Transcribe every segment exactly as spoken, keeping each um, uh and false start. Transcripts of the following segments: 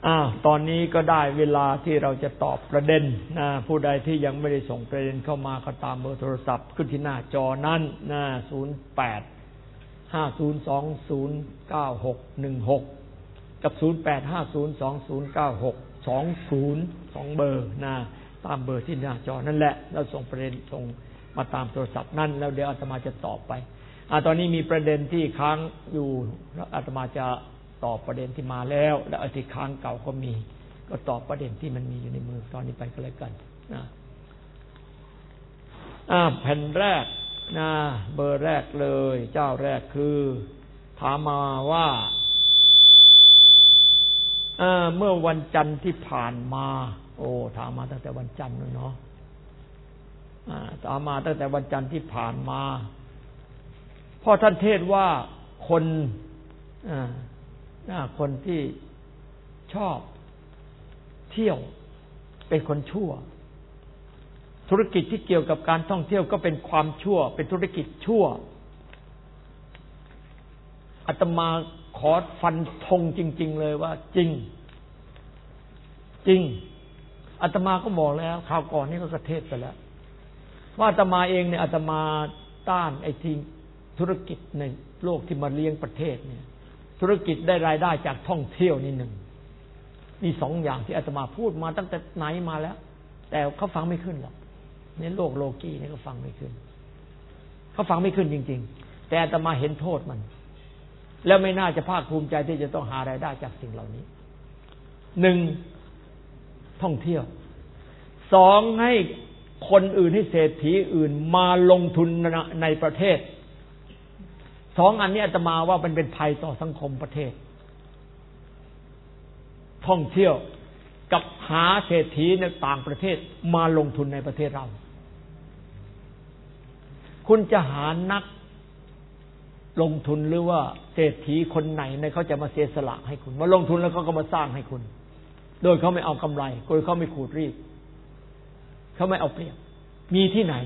อ่าตอนนี้ก็ได้เวลาที่เราจะตอบประเด็นนะผู้ใดที่ยังไม่ได้ส่งประเด็นเข้ามาก็ตามเบอร์โทรศัพท์ขึ้นที่หน้าจอนั้นนะศูนย์ แปด ห้า ศูนย์ สอง ศูนย์ เก้า หก หนึ่ง หกกับศูนย์ แปด ห้า ศูนย์ สอง ศูนย์ เก้า หก สอง ศูนย์ สองเบอร์นะตามเบอร์ที่หน้าจอนั่นแหละแล้วส่งประเด็นส่งมาตามโทรศัพท์นั่นแล้วเดี๋ยวอาตมาจะตอบไปอ่าตอนนี้มีประเด็นที่ค้างอยู่แล้วอาตมาจะตอบประเด็นที่มาแล้วแล้วไอ้ที่ค้างเก่าก็มีก็ตอบประเด็นที่มันมีอยู่ในมือตอนนี้ไปก็แล้วกันนะอ่าแผ่นแรกนะเบอร์แรกเลยเจ้าแรกคือถามมาว่าเอ่อเมื่อวันจันทร์ที่ผ่านมาโอ้ถามมาตั้งแต่วันจันทร์นู่นเนาะอ่าถามมาตั้งแต่วันจันทร์ที่ผ่านมาพ่อท่านเทศว่าคนอ่าคนที่ชอบเที่ยวเป็นคนชั่วธุรกิจที่เกี่ยวกับการท่องเที่ยวก็เป็นความชั่วเป็นธุรกิจชั่วอาตมาขอฟันธงจริงๆเลยว่าจริงจริงอาตมาก็บอกแล้วคราวก่อนนี่ก็กระเทศไปแล้วว่าอาตมาเองเนี่ยอาตมาต้านไอ้ที่ธุรกิจในโลกที่มาเลี้ยงประเทศเนี่ยธุรกิจได้รายได้จากท่องเที่ยวนี่หนึ่งมีสองอย่างที่อาตมาพูดมาตั้งแต่ไหนมาแล้วแต่เขาฟังไม่ขึ้นหรอกในโลกโลกีนี่ก็ฟังไม่ขึ้นเขาฟังไม่ขึ้นจริงๆแต่อาตมาเห็นโทษมันแล้วไม่น่าจะภาคภูมิใจที่จะต้องหารายได้จากสิ่งเหล่านี้หนึ่งท่องเที่ยวสองให้คนอื่นให้เศรษฐีอื่นมาลงทุนในประเทศสองอันนี้อาตมาว่ามันเป็นภัยต่อสังคมประเทศท่องเที่ยวกับหาเศรษฐีในต่างประเทศมาลงทุนในประเทศเราคุณจะหานักลงทุนหรือว่าเศรษฐีคนไหนในเขาจะมาเสียสละให้คุณมาลงทุนแล้วเขาก็มาสร้างให้คุณโดยเขาไม่เอากำไรโดยเขาไม่ขูดรีดเขาไม่เอาเปรียบมีที่ไหน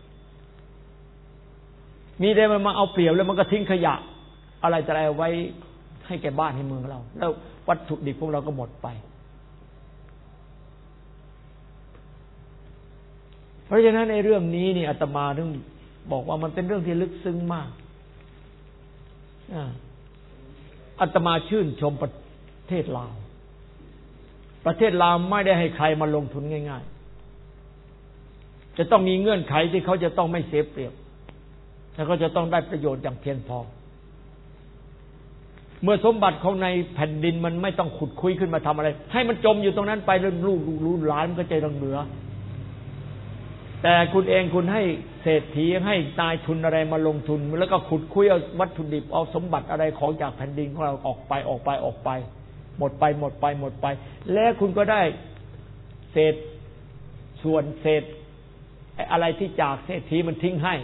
มีได้มันมาเอาเปรียบแล้วมันก็ทิ้งขยะอะไรจะอะไรไว้ให้แก่บ้านให้เมืองเราแล้ววัตถุดิบพวกเราก็หมดไปเพราะฉะนั้นในเรื่องนี้นี่อาตมาถึงบอกว่ามันเป็นเรื่องที่ลึกซึ้งมากอาตมาชื่นชมประเทศลาวประเทศลาวไม่ได้ให้ใครมาลงทุนง่ายๆจะต้องมีเงื่อนไขที่เขาจะต้องไม่เสียเปรียบแล้วก็จะต้องได้ประโยชน์อย่างเพียงพอเมื่อสมบัติของในแผ่นดินมันไม่ต้องขุดคุยขึ้นมาทำอะไรให้มันจมอยู่ตรงนั้นไปแล้วลูกลูกหลานมันก็จะต้องเหลือแต่คุณเองคุณให้เศรษฐีให้นายทุนอะไรมาลงทุนแล้วก็ขุดคุยเอาวัตถุดิบเอาสมบัติอะไรของจากแผ่นดินของเราออกไปออกไปออกไปหมดไปหมดไปหมดไปแล้วคุณก็ได้เศษส่วนเศษอะไรที่จากเศรษฐีมันทิ้งให้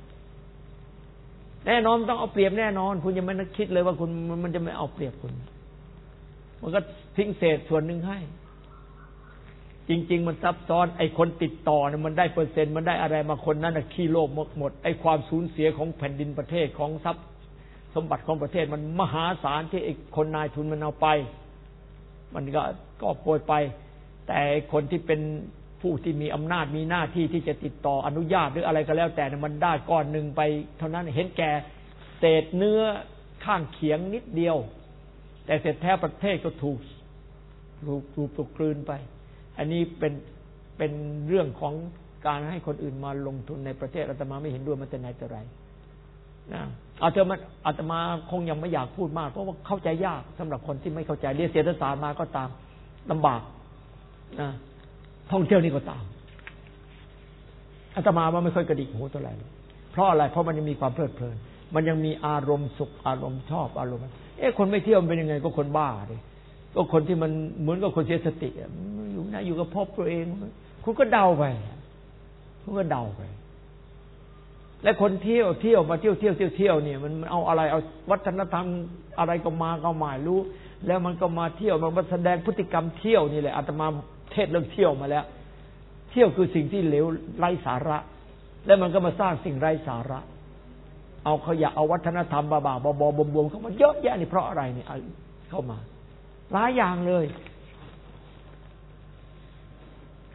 แน่นอนต้องเอาเปรียบแน่นอนคุณยังไม่นึกคิดเลยว่าคุณมันจะไม่เอาเปรียบคุณมันก็ทิ้งเศษส่วนหนึ่งให้จริงๆมันซับซ้อนไอ้คนติดต่อเนี่ยมันได้เปอร์เซ็นต์มันได้อะไรมาคนนั้นน่ะขี้โลภหมดไอ้ความสูญเสียของแผ่นดินประเทศของทรัพย์สมบัติของประเทศมันมหาศาลที่ไอ้คนนายทุนมันเอาไปมันก็ก็โปรยไปแต่คนที่เป็นผู้ที่มีอำนาจมีหน้าที่ที่จะติดต่ออนุญาตหรืออะไรก็แล้วแต่มันได้ก้อนหนึ่งไปเท่านั้นเห็นแก่เศษเนื้อข้างเคียงนิดเดียวแต่เศษแท้ประเทศก็ถูกถูกถูกถูกกลืนไปอันนี้เป็นเป็นเรื่องของการให้คนอื่นมาลงทุนในประเทศอาตมาไม่เห็นด้วยมันแต่ไหนแต่ไรนะอาตมาอาตมาคงยังไม่อยากพูดมากเพราะว่าเข้าใจยากสำหรับคนที่ไม่เข้าใจเรียนเศรษฐศาสตร์มาก็ตามลำบากนะท่องเที่ยวนี่ก็ตามอาตมาว่าไม่ค่อยกระดิกหูเท่าไหร่เพราะอะไรเพราะมันยังมีความเพลิดเพลินมันยังมีอารมณ์สุขอารมณ์ชอบอารมณ์เอ๊ะคนไม่เที่ยวมันเป็นยังไงก็คนบ้าดิก็คนที่มันเหมือนกับคนเสียสติอยู่นะอยู่กับพบตัวเองคุณก็เดาไปคุณก็เดาไปและคนเที่ยวเที่ยวมาเที่ยวเที่ยวเที่ยวเที่ยวเนี่ยมันเอาอะไรเอาวัฒนธรรมอะไรก็มาก็หมายรู้แล้วมันก็มาเที่ยวมันมาแสดงพฤติกรรมเที่ยวนี่แหละอาตมาเทศเรื่องเที่ยวมาแล้วเที่ยวคือสิ่งที่เหลวไร้สาระแล้วมันก็มาสร้างสิ่งไร้สาระเอาขยะเอาวัฒนธรรมบ้าๆบอๆบวมๆเข้ามาเยอะแยะนี่เพราะอะไรนี่เข้ามาหลายอย่างเลย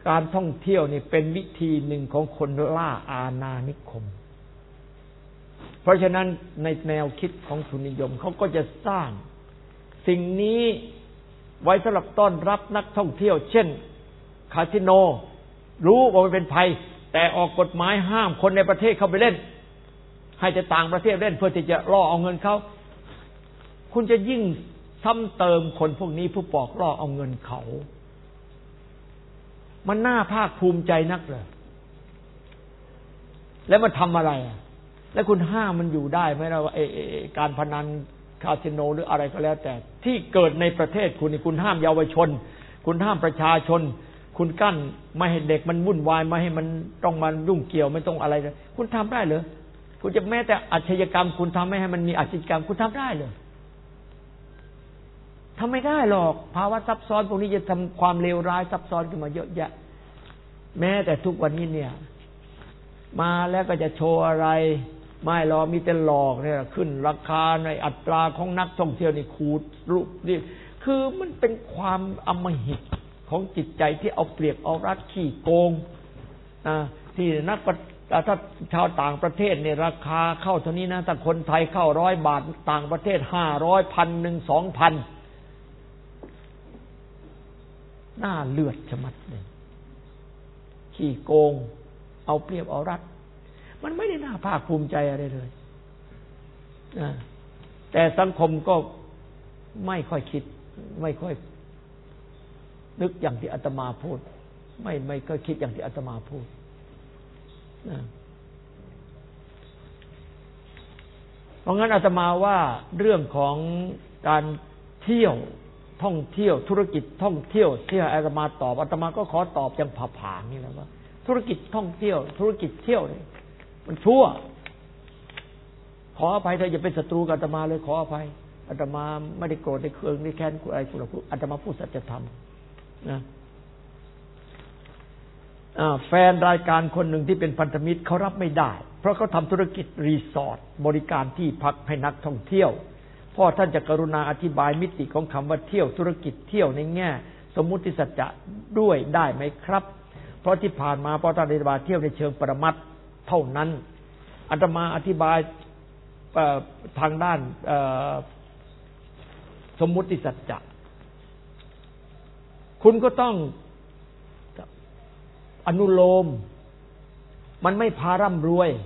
การท่องเที่ยวนี่เป็นวิธีหนึ่งของคนล่าอาณานิคมเพราะฉะนั้นในแนวคิดของทุนนิยมเขาก็จะสร้างสิ่งนี้ไว้สำหรับต้อนรับนักท่องเที่ยวเช่นคาสิโนรู้ว่ามันเป็นภัยแต่ออกกฎหมายห้ามคนในประเทศเข้าไปเล่นให้แต่ต่างประเทศเล่นเพื่อที่จะล่อเอาเงินเขาคุณจะยิ่งซ้ำเติมคนพวกนี้ผู้ปอกล่อเอาเงินเขามันน่าภาคภูมิใจนักเลยแล้วมันทำอะไรแล้วคุณห้ามมันอยู่ได้ไหมล่ะว่าไอ้การพนันคาสิโนหรืออะไรก็แล้วแต่ที่เกิดในประเทศคุณนี่คุณห้ามเยาวชนคุณห้ามประชาชนคุณกั้นไม่ให้เด็กมันวุ่นวายไม่ให้มันต้องมายุ่งเกี่ยวไม่ต้องอะไรเลยคุณทำได้เหรอคุณจะแม้แต่อาชญากรรมคุณทำไม่ให้มันมีอาชญากรรมคุณทำได้เหรอทำไม่ได้หรอกภาวะซับซ้อนพวกนี้จะทำความเลวร้ายซับซ้อนขึ้นมาเยอะแยะแม้แต่ทุกวันนี้เนี่ยมาแล้วก็จะโชว์อะไรไม่หรอกมีแต่หลอกเนี่ยขึ้นราคาในอัตราของนักท่องเที่ยวนี่ขูดรูปนี่คือมันเป็นความอำมหิตของจิตใจที่เอาเปรียบเอารัดขี้โกงอ่าที่นักถ้าชาวต่างประเทศเนี่ยราคาเข้าเท่านี้นะถ้าคนไทยเข้าร้อยบาทต่างประเทศห้าร้อยพันหนึ่งสองพันหน้าเลือดชะมัดเลยขี้โกงเอาเปรียบเอารัดมันไม่ได้น่าภาคภูมิใจอะไรเลยนะแต่สังคมก็ไม่ค่อยคิดไม่ค่อยนึกอย่างที่อาตมาพูดไม่ไม่ก็คิดอย่างที่อาตมาพูดนะเพราะงั้นอาตมาว่าเรื่องของการเที่ยวท่องเที่ยวธุรกิจท่องเที่ยวที่อาตมาตอบอาตมาก็ขอตอบอย่างผาๆนี่แหละว่าธุรกิจท่องเที่ยวธุรกิจเที่ยวนี่มันชั่วขออภัยเธออย่าเป็นศัตรูกับอาตมาเลยขออภัยอาตมาไม่ได้โกรธในเคืองในแค้นอะไรคุณหรอกอาตมาพูดสัจธรรมนะแฟนรายการคนหนึ่งที่เป็นพันธมิตรเขารับไม่ได้เพราะเขาทำธุรกิจรีสอร์ทบริการที่พักให้นักท่องเที่ยวพ่อท่านจะกรุณาอธิบายมิติของคำว่าเที่ยวธุรกิจเที่ยวในแง่สมมุติสัจจะด้วยได้ไหมครับเพราะที่ผ่านมาพ่อท่านอธิบายเที่ยวในเชิงปรมัตถ์เท่านั้นอาตมาอธิบายทางด้านสมมุติสัจจะคุณก็ต้องอนุโลมมันไม่พาร่ำรวย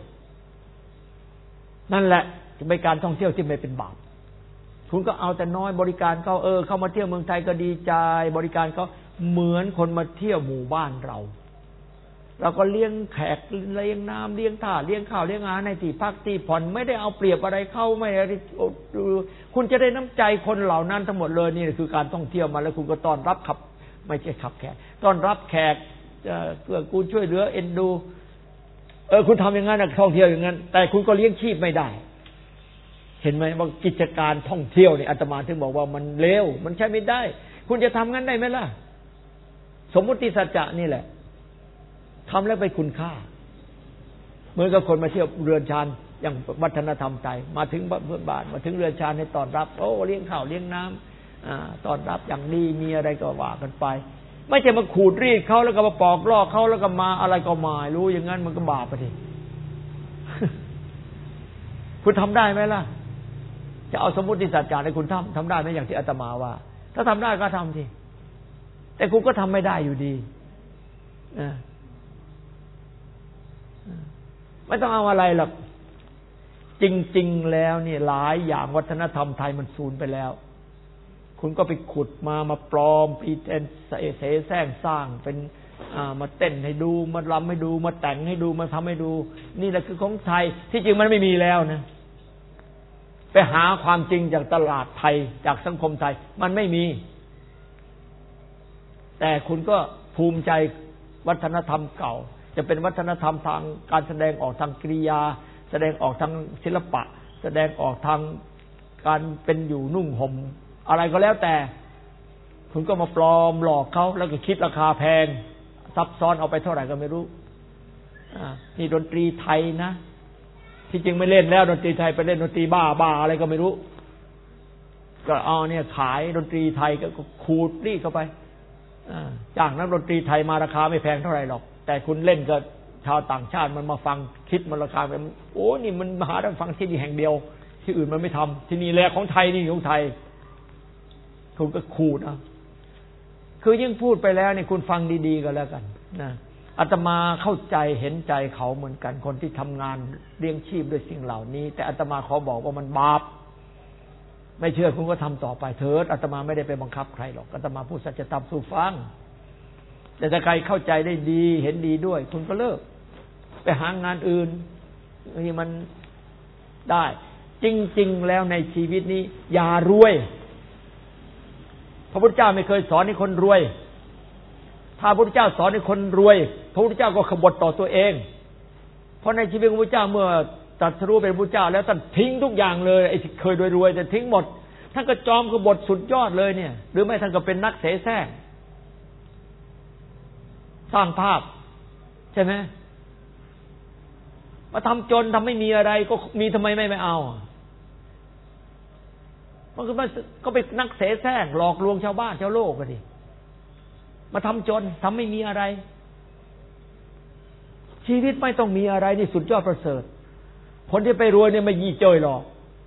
นั่นแหละจะเป็นการท่องเที่ยวที่ไม่เป็นบาปคุณก็เอาแต่น้อยบริการเขาเออเข้ามาเที่ยวเมืองไทยก็ดีใจบริการเขาเหมือนคนมาเที่ยวหมู่บ้านเราเราก็เลี้ยงแขกเลี้ยงน้ำเลี้ยงท่าเลี้ยงข้าวเลี้ยงอาหารในที่พักที่ผ่อนไม่ได้เอาเปรียบอะไรเข้าไม่ได้คุณจะได้น้ำใจคนเหล่านั้นทั้งหมดเลยนี่คือการท่องเที่ยวมาแล้วคุณก็ต้อนรับขับไม่ใช่ขับแขกต้อนรับแขกเพื่อกูช่วยเหลือเอ็นดูเออคุณทำอย่างนั้นท่องเที่ยวอย่างนั้นแต่คุณก็เลี้ยงชีพไม่ได้เห็นไหมว่ากิจการท่องเที่ยวนี่อาตมาถึงบอกว่ามันเลวมันใช้ไม่ได้คุณจะทำงั้นได้ไหมล่ะสมมุติสัจจะนี่แหละทำแล้วไปคุณค่าเหมือนกับคนมาเที่ยวเรือนชานอย่างวัฒนธรรมไทยมาถึงเพื่อนบ้านมาถึงเรือนชานให้ต้อนรับโอ้เลี้ยงข้าวเลี้ยงน้ำอ่าต้อนรับอย่างดีมีอะไรก็ว่ากันไปไม่ใช่มาขูดรีดเขาแล้วก็มาปอกลอกเขาแล้วก็มาอะไรก็มารู้อย่างนั้นมันก็บาปไปดิคุณทำได้ไหมล่ะจะเอาสมมุติสัจจะให้คุณทำทำได้ไหมอย่างที่อาตมาว่าถ้าทำได้ก็ทำสิแต่คุณก็ทำไม่ได้อยู่ดีนะไม่ต้องเอาอะไรหรอกจริงๆแล้วนี่หลายอย่างวัฒนธรรมไทยมันสูญไปแล้วคุณก็ไปขุดมามาปลอมปีเทนเสแสร้งสร้างเป็นมาเต้นให้ดูมารำให้ดูมาแต่งให้ดูมาทำให้ดูนี่แหละคือของไทยที่จริงมันไม่มีแล้วนะไปหาความจริงจากตลาดไทยจากสังคมไทยมันไม่มีแต่คุณก็ภูมิใจวัฒนธรรมเก่าจะเป็นวัฒนธรรมทางการแสดงออกทางกริยาแสดงออกทางศิลปะแสดงออกทางการเป็นอยู่นุ่งห่มอะไรก็แล้วแต่คุณก็มาปลอมหลอกเขาแล้วก็คิดราคาแพงซับซ้อนเอาไปเท่าไหร่ก็ไม่รู้นี่ดนตรีไทยนะที่จริงไม่เล่นแล้วดนตรีไทยไปเล่นดนตรีบ้าบ้าอะไรก็ไม่รู้ก็เอาเนี่ยขายดนตรีไทยก็ขูดรีดเข้าไปจ้างนักดนตรีไทยมาราคาไม่แพงเท่าไหร่หรอกแต่คุณเล่นกับชาวต่างชาติมันมาฟังคิดมันราคาเป็นโอ้นี่มันมหาได้ฟังที่นี่แห่งเดียวที่อื่นมันไม่ทำที่นี่แหละของไทยนี่ของไทยคุณก็ขู่นะคือยิ่งพูดไปแล้วเนี่ยคุณฟังดีๆก็แล้วกันนะอาตมาเข้าใจเห็นใจเขาเหมือนกันคนที่ทำงานเลี้ยงชีพด้วยสิ่งเหล่านี้แต่อาตมาขอบอกว่ามันบาปไม่เชื่อคุณก็ทำต่อไปเถิดอาตมาไม่ได้ไปบังคับใครหรอกอาตมาพูดสัจธรรมสู่ฟังแต่ถ้าใครเข้าใจได้ดีเห็นดีด้วยคุณก็เลิกไปหางานอื่นที่มันได้จริงๆแล้วในชีวิตนี้อย่ารวยพระพุทธเจ้าไม่เคยสอนให้คนรวยถ้าพระพุทธเจ้าสอนให้คนรวยพระพุทธเจ้าก็ขบฏต่อตัวเองเพราะในชีวิตของพระพุทธเจ้าเมื่อตรัสรู้เป็นพระพุทธเจ้าแล้วท่านทิ้งทุกอย่างเลยไอ้ที่เคยรวยๆจะทิ้งหมดท่านก็จอมขบฏสุดยอดเลยเนี่ยหรือไม่ท่านก็เป็นนักเสแสร้งสร้างภาพใช่ไหมมาทำจนทำไม่มีอะไรก็มีทำไมไม่ไม่เอามันก็มันก็เป็นนักเสแสร้งหลอกลวงชาวบ้านชาวโลกกันดิมาทำจนทำไม่มีอะไรชีวิตไม่ต้องมีอะไรนี่สุดยอดประเสริฐคนที่ไปรวยเนี่ยไม่ยี่เจ้ยหรอก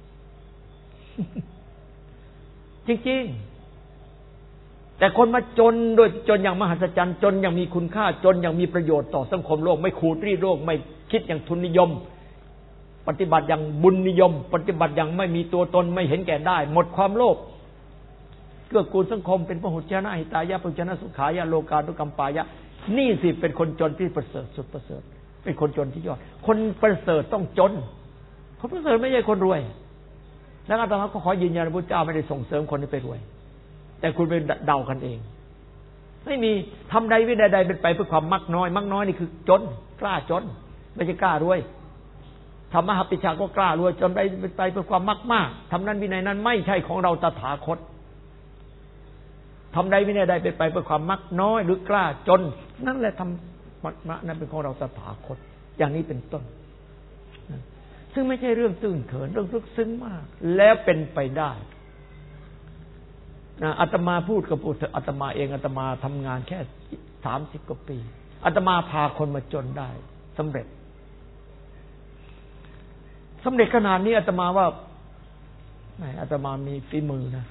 จริงๆแต่คนมาจนโดยจนอย่างมหัศจรรย์จนอย่างมีคุณค่าจนอย่างมีประโยชน์ต่อสังคมโลกไม่ขูดรีดโลกไม่คิดอย่างทุนนิยมปฏิบัติอย่างบุญนิยมปฏิบัติอย่างไม่มีตัวตนไม่เห็นแก่ได้หมดความโลภเกื้อกูลสังคมเป็นพหุชนะหิตายะปุจนะสุขายะโลกานุกัมปายะนี่สิเป็นคนจนที่ประเสริฐสุดประเสริฐเป็นคนจนที่ยอดคนประเสริฐต้องจนคนประเสริฐไม่ใช่คนรวยแล้วอาตมาก็ขอยืนยันพระพุทธเจ้าไม่ได้ส่งเสริมคนให้ไปรวยแต่คุณไปเดากันเองไม่มีทำใดวินัยใดเป็นไปเพื่อความมักน้อยมักน้อยนี่คือจนกล้าจนไม่ใช่กล้ารวยธรรมะปิชาก็กล้ารวยจนไปเป็นไปเพื่อความมักมากทำนั้นวินัยนั้นไม่ใช่ของเราตถาคตทำใดวินัยใดเป็นไปเพื่อความมักน้อยหรือกล้าจนนั่นแหละทำมักมะนั้นเป็นของเราตถาคตอย่างนี้เป็นต้นซึ่งไม่ใช่เรื่องตื้นเขินเรื่องลึกซึ้งมากแล้วเป็นไปได้นะอาตมาพูดกับพูดอาตมาเองอาตมาทำงานแค่สามสิบกว่าปีอาตมาพาคนมาจนได้สำเร็จสำเร็จขนาดนี้อาตมาว่าไม่อาตมามีฝีมือนะ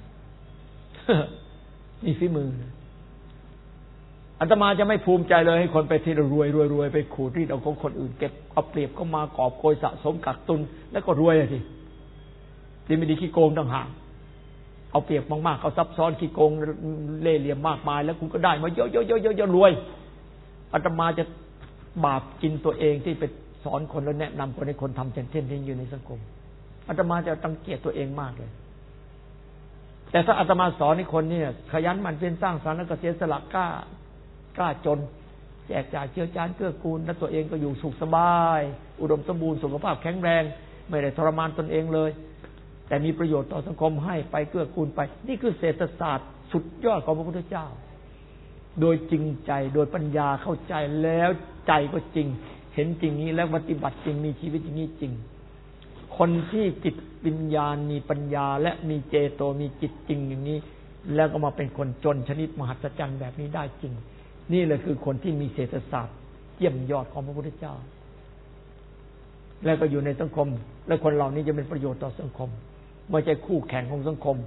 มีฝีมือนะอาตมาจะไม่ภูมิใจเลยให้คนไปที่รวยรวยรวยไปขูดรีดเอาของคนอื่นเก็บเอาเปรียบเข้ามากอบโกยสะสมกักตุนแล้วก็รวยสิที่ไม่ดีขี้โกงต่างหากเอาเปรียบมากๆเอาซับซ้อนขี้โกงเล่ห์เหลี่ยมมากมายแล้วคุณก็ได้มาเยอะๆๆๆรวยอาตมาจะบาปกินตัวเองที่ไปสอนคนแล้วแนะนำคนให้คนทำเช่นเช่นที่อยู่ในสังคมอาตมาจะตังเกียจตัวเองมากเลยแต่ถ้าอาตมาสอนให้คนเนี่ยขยันหมั่นเพียรสร้างสรรค์แล้วก็เสียสละกล้ากล้าจนแจกจ่ายเชื้อจานเกื้อกูลและตัวเองก็อยู่สุขสบายอุดมสมบูรณ์สุขภาพแข็งแรงไม่ได้ทรมานตนเองเลยแต่มีประโยชน์ต่อสังคมให้ไปเกื้อกูลไปนี่คือเศรษฐศาสตร์สุดยอดของพระพุทธเจ้าโดยจริงใจโดยปัญญาเข้าใจแล้วใจก็จริงเห็นจริงนี้แล้วปฏิบัติจริงมีชีวิตอย่างนี้จริงคนที่จิตวิญญาณมีปัญญาและมีเจโตมีจิตจริงอย่างนี้แล้วก็มาเป็นคนจนชนิดมหัศจรรย์แบบนี้ได้จริงนี่แหละคือคนที่มีเศรษฐศาสตร์เยี่ยมยอดของพระพุทธเจ้าแล้วก็อยู่ในสังคมและคนเหล่านี้จะเป็นประโยชน์ต่อสังคมไม่ใช่คู่แข่งของสังคม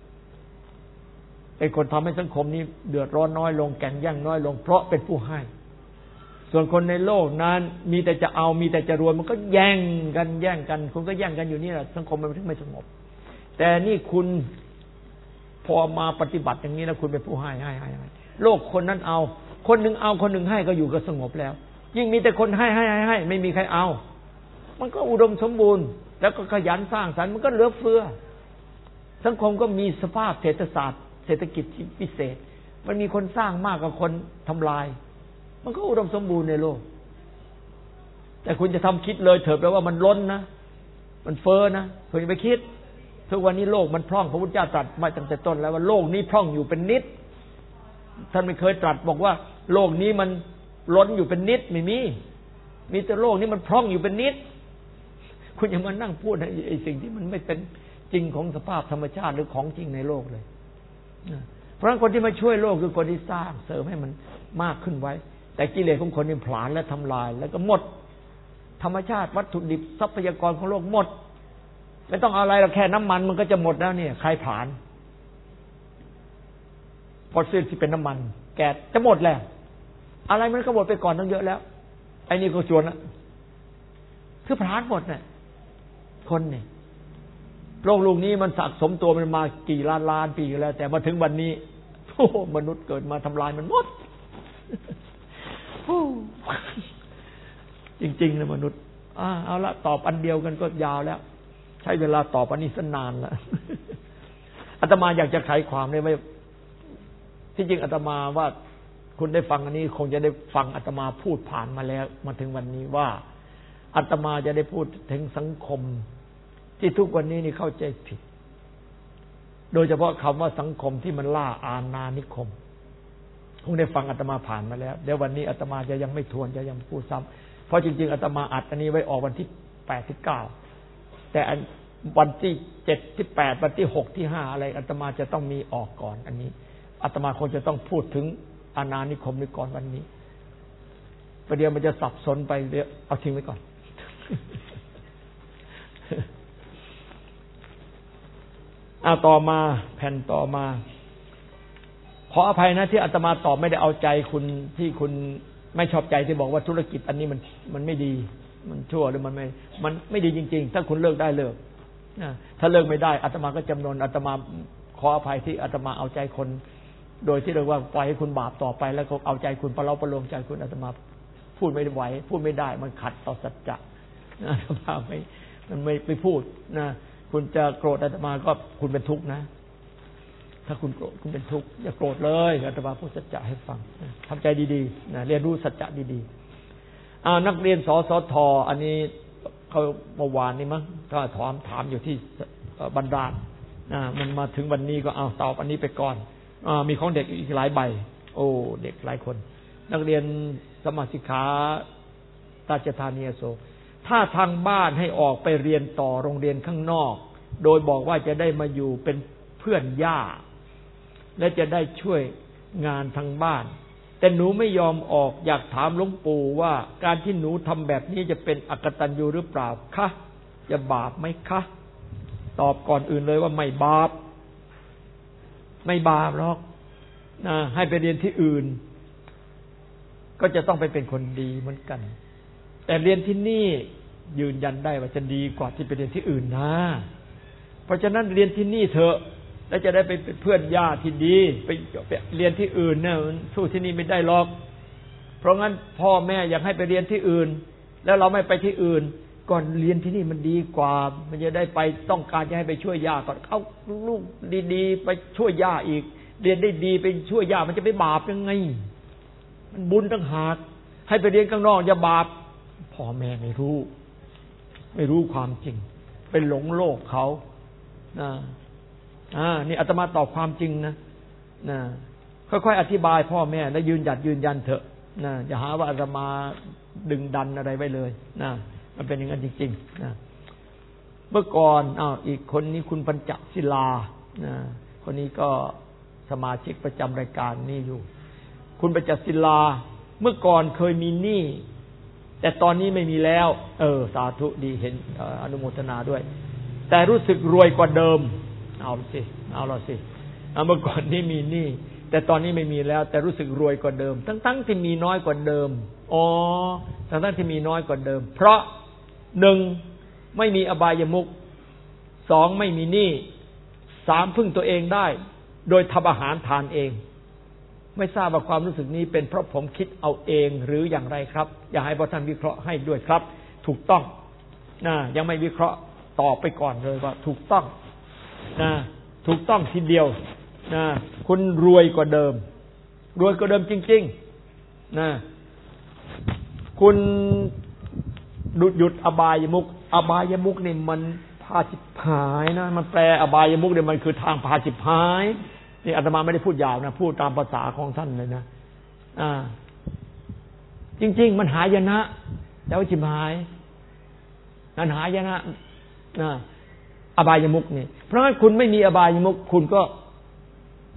เป็นคนทำให้สังคมนี้เดือดร้อนน้อยลงแข่งแย่งน้อยลงเพราะเป็นผู้ให้ส่วนคนในโลกนั้นมีแต่จะเอามีแต่จะรวยมันก็แย่งกันแย่งกันคุณก็แย่งกันอยู่นี่แหละสังคมมันถึงไม่สงบแต่นี่คุณพอมาปฏิบัติอย่างนี้แล้วคุณเป็นผู้ให้ให้ให้ให้โลกคนนั้นเอาคนหนึ่งเอาคนหนึ่งให้ก็อยู่ก็สงบแล้วยิ่งมีแต่คนให้ให้ให้ให้ไม่มีใครเอามันก็อุดมสมบูรณ์แล้วก็ขยันสร้างสรรค์มันก็เหลือเฟือสังคมก็มีสภาพเศรษฐศาสตร์เศรษฐกิจที่พิเศษมันมีคนสร้างมากกว่าคนทำลายมันก็อุดมสมบูรณ์ในโลกแต่คุณจะทำคิดเลยเถิดแปลว่ามันล้นนะมันเฟ้อนะคุณอย่าไปคิดทุกวันนี้โลกมันพร่องพระพุทธเจ้าตรัสมาตั้งแต่ต้นแล้วว่าโลกนี้พร่องอยู่เป็นนิดท่านไม่เคยตรัสบอกว่าโลกนี้มันล้นอยู่เป็นนิดไม่มีมีแต่โลกนี้มันพร่องอยู่เป็นนิดคุณอย่ามานั่งพูดไอ้สิ่งที่มันไม่เป็นจริงของสภาพธรรมชาติหรือของจริงในโลกเลยเพราะฉะนั้นคนที่มาช่วยโลกคือคนที่สร้างเสริมให้มันมากขึ้นไว้แต่กิเลสของคนนี่ผลาญและทำลายแล้วก็หมดธรรมชาติวัตถุดิบทรัพยากรของโลกหมดไม่ต้องเอาอะไรหรอกแค่น้ำมันมันก็จะหมดแล้วเนี่ยใครผลาญฟอสซิลที่เป็นน้ำมันแก๊สจะหมดแล้วอะไรมันก็หมดไปก่อนตั้งเยอะแล้วไอ้นี่ก็ชวนละคือผลาญหมดเนี่ยคนเนี่ยโลกลูกนี้มันสะสมตัวมันมากี่ล้านล้านปีแล้วแต่มาถึงวันนี้โอ้มนุษย์เกิดมาทำลายมันหมดจริงๆนะมนุษย์อ่าเอาละตอบอันเดียวกันก็ยาวแล้วใช้เวลาตอบอันนี้สนานแล้วอาตมาอยากจะไขความได้ไหมที่จริงอาตมาว่าคุณได้ฟังอันนี้คงจะได้ฟังอาตมาพูดผ่านมาแล้วมาถึงวันนี้ว่าอาตมาจะได้พูดถึงสังคมที่ทุกวันนี้นี่เข้าใจผิดโดยเฉพาะคำว่าสังคมที่มันล่าอาณานิคมคงได้ฟังอาตมาผ่านมาแล้วเดี๋ยววันนี้อาตมาจะยังไม่ทวนจะยังพูดซ้ำเพราะจริงๆอาตมาอัดอันนี้ไว้ออกวันที่แปดที่เก้าแต่วันที่เจ็ดที่แปดวันที่หกที่ห้าอะไรอาตมาจะต้องมีออกก่อนอันนี้อาตมาคงจะต้องพูดถึงอาณานิคมนี้ก่อนวันนี้ประเดี๋ยวมันจะสับสนไปเดี๋ยวเอาทิ้งไว้ก่อนเอาต่อมาแผ่นต่อมาขออภัยนะที่อาตมาตอบไม่ได้เอาใจคุณที่คุณไม่ชอบใจที่บอกว่าธุรกิจอันนี้มันมันไม่ดีมันชั่วหรือมันไม่มันไม่ดีจริงๆถ้าคุณเลิกได้เลิกนะถ้าเลิกไม่ได้อาตมาก็จำนนอาตมาขออภัยที่อาตมาเอาใจคนโดยที่เรียกว่าปล่อยให้คุณบาปต่อไปแล้วก็เอาใจคุณประเลาประโลมใจคุณอาตมาพูดไม่ไหวพูดไม่ได้มันขัดต่อสัจจะอาตมาไม่มันไม่ไปพูดนะคุณจะโกรธอาตมาก็คุณเป็นทุกข์นะถ้าคุณโกรธคุณเป็นทุกข์อย่าโกรธเลยอาตมาพูดสัจจะให้ฟังทำใจดีๆนะเรียนรู้สัจจะดีๆอ่านักเรียนสสทอันนี้เขาเมื่อวานนี้มั้งก็ถามถามอยู่ที่บรรดาลนะมันมาถึงวันนี้ก็เอาตอบอันนี้ไปก่อนอ่ามีของเด็กอีกหลายใบโอ้เด็กหลายคนนักเรียนสมาชิกขาราชธานีโสถ้าทางบ้านให้ออกไปเรียนต่อโรงเรียนข้างนอกโดยบอกว่าจะได้มาอยู่เป็นเพื่อนย่าและจะได้ช่วยงานทางบ้านแต่หนูไม่ยอมออกอยากถามหลวงปู่ว่าการที่หนูทำแบบนี้จะเป็นอกตัญญูหรือเปล่าคะจะบาปไหมคะตอบก่อนอื่นเลยว่าไม่บาปไม่บาปหรอกนะให้ไปเรียนที่อื่นก็จะต้องไปเป็นคนดีเหมือนกันแต่เรียนที่นี่ยืนยันได้ว่าจะดีกว่าที่ไปเรียนที่อื่นนะเพราะฉะนั้นเรียนที่นี่เถอะแล้วจะได้ไปเป็นเพื่อนญาติที่ดีไปเรียนที่อื่นเนี่ยสู้ที่นี่ไม่ได้หรอกเพราะงั้นพ่อแม่อยากให้ไปเรียนที่อื่นแล้วเราไม่ไปที่อื่นก่อนเรียนที่นี่มันดีกว่ามันจะได้ไปต้องการจะให้ไปช่วยย่าก่อนเอาลูกดีๆไปช่วยย่าอีกเรียนได้ดีไปช่วยย่ามันจะไปบาปยังไงมันบุญต่างหากให้ไปเรียนข้างนอกอย่าบาปพ่อแม่ไม่รู้ไม่รู้ความจริงเป็นหลงโลกเขานะอ่านี่อาตมาตอบความจริงนะนะค่อยๆอธิบายพ่อแม่แล้วยืนหยัดยืนยันเถอะนะอย่าหาว่าอาตมาดึงดันอะไรไว้เลยนะมันเป็นอย่างนั้นจริงๆนะเมื่อก่อนอ้าวอีกคนนี้คุณปัญจศิลานะคนนี้ก็สมาชิกประจำรายการนี้อยู่คุณปัญจศิลาเมื่อก่อนเคยมีหนี้แต่ตอนนี้ไม่มีแล้วเออสาธุดีเห็นอนุโมทนาด้วยแต่รู้สึกรวยกว่าเดิมเอาสิเอาละสิเมื่อก่อนนี้มีหนี้แต่ตอนนี้ไม่มีแล้วแต่รู้สึกรวยกว่าเดิมทั้งๆที่มีน้อยกว่าเดิมอ๋อทั้งๆที่มีน้อยกว่าเดิมเพราะหนึ่งไม่มีอบายมุขสองไม่มีหนี้สามพึ่งตัวเองได้โดยทำอาหารทานเองไม่ทราบว่าความรู้สึกนี้เป็นเพราะผมคิดเอาเองหรืออย่างไรครับอยากให้พระท่านวิเคราะห์ให้ด้วยครับถูกต้องนะยังไม่วิเคราะห์ตอบไปก่อนเลยว่าถูกต้องนะถูกต้องทีเดียวนะคุณรวยกว่าเดิมรวยกว่าเดิมจริงๆนะคุณหยุดหยุดอบายมุขอบายมุขนี่มันพาจิตหายนะมันแปลอบายมุขเนี่ยมันคือทางพาจิตหายนี่อาตมาไม่ได้พูดยาวนะพูดตามภาษาของท่านเลยนะอ่าจริงๆมันหายนะแต่ว่าจิตหายนั่นหายนะนะอบายมุขนี่เพราะงั้นคุณไม่มีอบายมุขคุณก็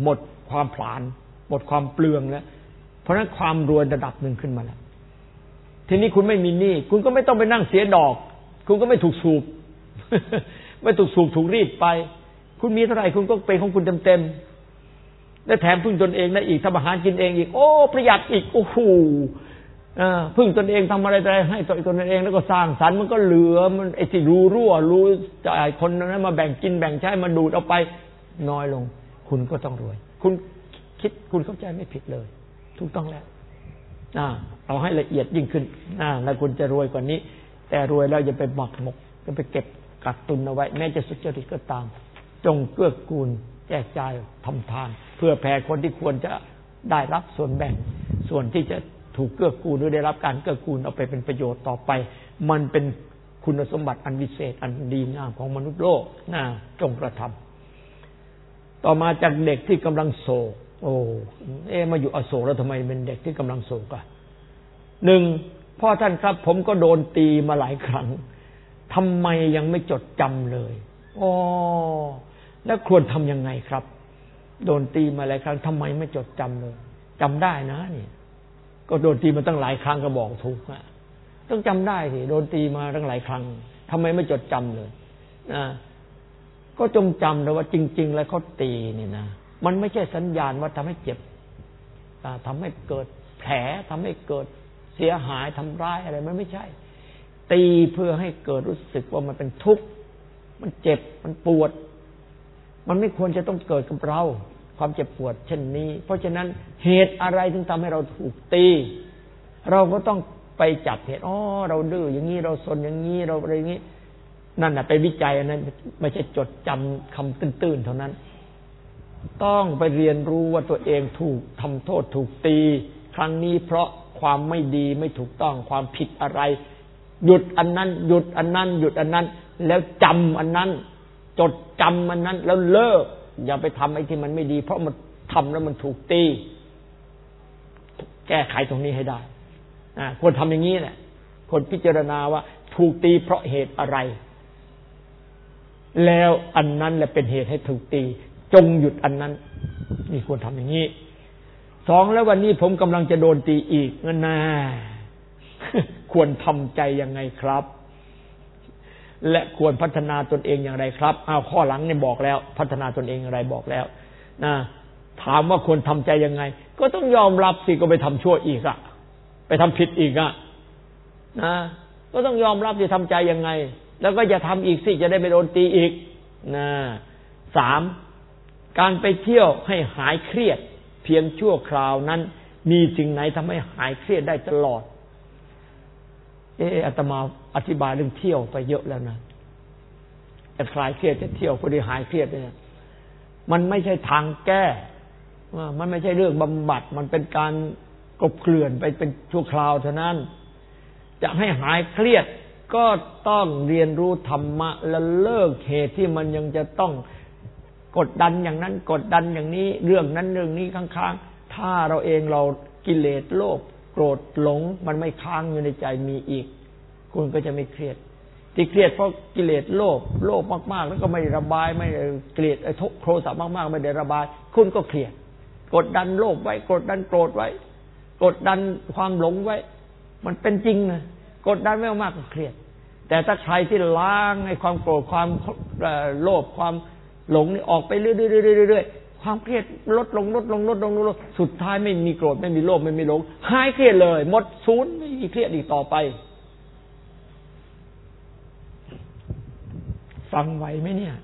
หมดความผลาญหมดความเปลืองแล้วเพราะฉะนั้นความรวยระดับหนึ่งขึ้นมาแล้วทีนี้คุณไม่มีหนี้คุณก็ไม่ต้องไปนั่งเสียดอกคุณก็ไม่ถูกสูบ ไม่ถูกสูบถูกรีดไปคุณมีเท่าไหร่คุณก็เป็นของคุณเต็มๆและแถมพึ่งตนเองได้อีกทำอาหารกินเองอีกโอ้ประหยัดอีกโอ้โหพึ่งตนเองทำอะไรอะไรให้ตนเองแล้วก็สร้างสรรค์มันก็เหลือมันไอ้ที่รู้รั่วรู้จ่ายคนนั้นมาแบ่งกินแบ่งใช้มาดูดเอาไปน้อยลงคุณก็ต้องรวยคุณคิดคุณเข้าใจไม่ผิดเลยถูกต้องแล้วเอาให้ละเอียดยิ่งขึ้นแล้วคุณจะรวยกว่านี้แต่รวยแล้วอย่าไปหมักหมกอย่าไปเก็บกักตุนเอาไว้แม้จะสุจริตก็ตามจงเกื้อกูลแจกจ่ายทำทานเพื่อแผ่คนที่ควรจะได้รับส่วนแบ่งส่วนที่จะถูกเกื้อกูลหรือได้รับการเกื้อกูลเอาไปเป็นประโยชน์ต่อไปมันเป็นคุณสมบัติอันวิเศษอันดีงามของมนุษย์โลกนะจงกระทำต่อมาจากเด็กที่กำลังโศกโอ้เอ๊ะมาอยู่อโศกแล้วทำไมเป็นเด็กที่กำลังโศกอ่ะหนึ่งพ่อท่านครับผมก็โดนตีมาหลายครั้งทำไมยังไม่จดจำเลยอ๋อแล้วควรทำยังไงครับโดนตีมาหลายครั้งทำไมไม่จดจำเลยจำได้นะนี่ก็โดนตีมาตั้งหลายครั้งก็บอกถูกอ่ะต้องจำได้สิโดนตีมาตั้งหลายครั้งทำไมไม่จดจำเลยนะก็จงจำเลยว่าจริงๆแล้วเขาตีนี่นะมันไม่ใช่สัญญาณว่าทำให้เจ็บทำให้เกิดแผลทำให้เกิดเสียหายทำร้ายอะไรมันไม่ใช่ตีเพื่อให้เกิดรู้สึกว่ามันเป็นทุกข์มันเจ็บมันปวดมันไม่ควรจะต้องเกิดกับเราความเจ็บปวดเช่นนี้เพราะฉะนั้นเหตุอะไรถึงทำให้เราถูกตีเราก็ต้องไปจับเหตุอ๋อเราดื้ออย่างนี้เราซนอย่างนี้เราอะไรอย่างนี้นั่นน่ะไปวิจัยอันนั้นไม่ใช่จดจำคำตื้นๆเท่านั้นต้องไปเรียนรู้ว่าตัวเองถูกทำโทษถูกตีครั้งนี้เพราะความไม่ดีไม่ถูกต้องความผิดอะไรหยุดอันนั้นหยุดอันนั้นหยุดอันนั้นแล้วจำอันนั้นจดจำอันนั้นแล้วเลิกอย่าไปทำไอ้ที่มันไม่ดีเพราะมันทำแล้วมันถูกตีแก้ไขตรงนี้ให้ได้ควรทำอย่างนี้แหละควรพิจารณาว่าถูกตีเพราะเหตุอะไรแล้วอันนั้นแหละเป็นเหตุให้ถูกตีจงหยุดอันนั้นนี่ควรทำอย่างนี้สองแล้ววันนี้ผมกำลังจะโดนตีอีกนั่นนะควรทำใจยังไงครับและควรพัฒนาตนเองอย่างไรครับอ้าวข้อหลังเนี่ยบอกแล้วพัฒนาตนเองอย่างไรบอกแล้วนะถามว่าควรทำใจยังไงก็ต้องยอมรับสิก็ไปทำชั่วอีกอะไปทำผิดอีกอะนะก็ต้องยอมรับจะทำใจยังไงแล้วก็อย่าทำอีกสิจะได้ไม่โดนตีอีกนะสามการไปเที่ยวให้หายเครียดเพียงชั่วคราวนั้นมีสิ่งไหนทำให้หายเครียดได้ตลอดเอออาตมาอธิบายเรื่องเที่ยวไปเยอะแล้วนะแต่คลายเครียดจะเที่ยวพอดีหายเครียดเนี่ยมันไม่ใช่ทางแก้มันไม่ใช่เรื่องบำบัดมันเป็นการกลบเกลื่อนไปเป็นชั่วคราวเท่านั้นจะให้หายเครียดก็ต้องเรียนรู้ธรรมะและเลิกเหตุที่มันยังจะต้องกดดันอย่างนั้นกดดันอย่างนี้เรื่องนั้นเรื่องนี้ค้างๆถ้าเราเองเรากิเลสโลภโกรธหลงมันไม่ค้างอยู่ในใจมีอีกคุณก็จะไม่เครียดที่เครียดเพราะกิเลสโลภโลภมากๆแล้วก็ไม่ระบายไม่เกลียดไอ้ทุกข์โทสะมากๆไม่ได้ระบายคุณก็เครียดกดดันโลภไว้กดดันโกรธไว้กดดันความหลงไว้มันเป็นจริงนะกดดันไว้มากก็เครียดแต่ถ้าใครที่ล้างไอ้ความโกรธความโลภความหลงนี่ออกไปเรื่อยๆๆๆความเครียดลดลงลดลงลดลงลดสุดท้ายไม่มีโกรธไม่มีโลภไม่มีหลงหายเครียดเลยหมดศูนย์ไม่มีเครียดอีกต่อไปฟังไหวไหมเนี่ย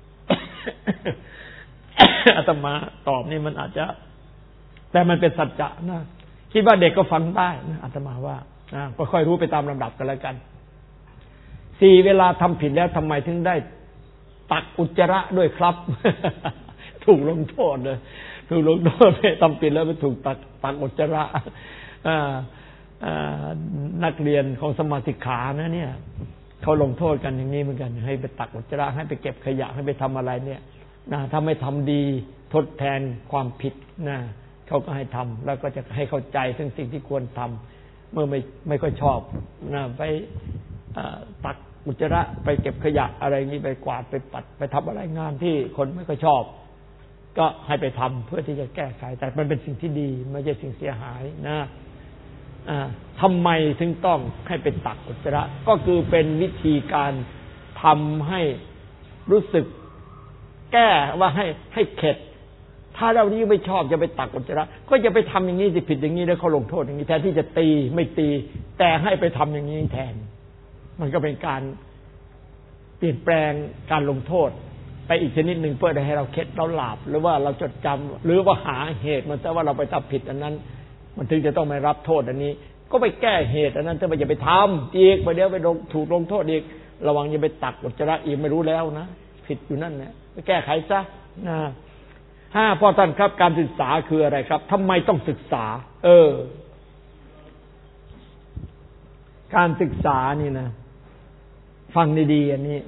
อาตมาตอบนี่มันอาจจะแต่มันเป็นสัจจะนะคิดว่าเด็กก็ฟังได้นะอาตมาว่านะก็ค่อยรู้ไปตามลำดับกันแล้วกันสี่เวลาทำผิดแล้วทำไมถึงได้ตักอุจจาระด้วยครับ ถูกลงโทษเลยถูกลงโทษทำผิดแล้วไปถูกตักตักอุจจาระนักเรียนของสมาธิขานะเนี่ยเขาลงโทษกันอย่างนี้เหมือนกันให้ไปตักอุจจาระให้ไปเก็บขยะให้ไปทำอะไรเนี่ยนะถ้าไม่ทำดีทดแทนความผิดนะเขาก็ให้ทำแล้วก็จะให้เข้าใจถึงสิ่งที่ควรทำเมื่อไม่ไม่ค่อยชอบนะไปตักอุจจาระไปเก็บขยะอะไรนี้ไปกวาดไปปัดไปทำอะไรงานที่คนไม่ค่อยชอบก็ให้ไปทำเพื่อที่จะแก้ไขแต่มันเป็นสิ่งที่ดีไม่ใช่สิ่งเสียหายนะทำไมถึงต้องให้เป็นตักอุจจาระก็คือเป็นวิธีการทำให้รู้สึกแก้ว่าให้ให้เข็ดถ้าเรานี้ไม่ชอบจะไปตักอุจจาระก็จะไปทำอย่างนี้สิผิดอย่างนี้แล้วเขาลงโทษอย่างนี้แทนที่จะตีไม่ตีแต่ให้ไปทำอย่างนี้แทนมันก็เป็นการเปลี่ยนแปลงการลงโทษไปอีกชนิดหนึ่งเพื่อให้เราเข็ดเราหลาบหรือว่าเราจดจำหรือว่าหาเหตุมันซะว่าเราไปทำผิดอันนั้นมันถึงจะต้องไม่รับโทษอันนี้ก็ไปแก้เหตุอันนั้นถ้าไม่จะไปทำอีกไปเดี๋ยวไปถูกลงโทษอีกระวังอย่าไปตักอุจจาระอีกไม่รู้แล้วนะผิดอยู่นั่นเนี่ยไปแก้ไขซะนะห้าพ่อท่านครับการศึกษาคืออะไรครับทำไมต้องศึกษาเออการศึกษานี่นะฟังดีๆอันนี้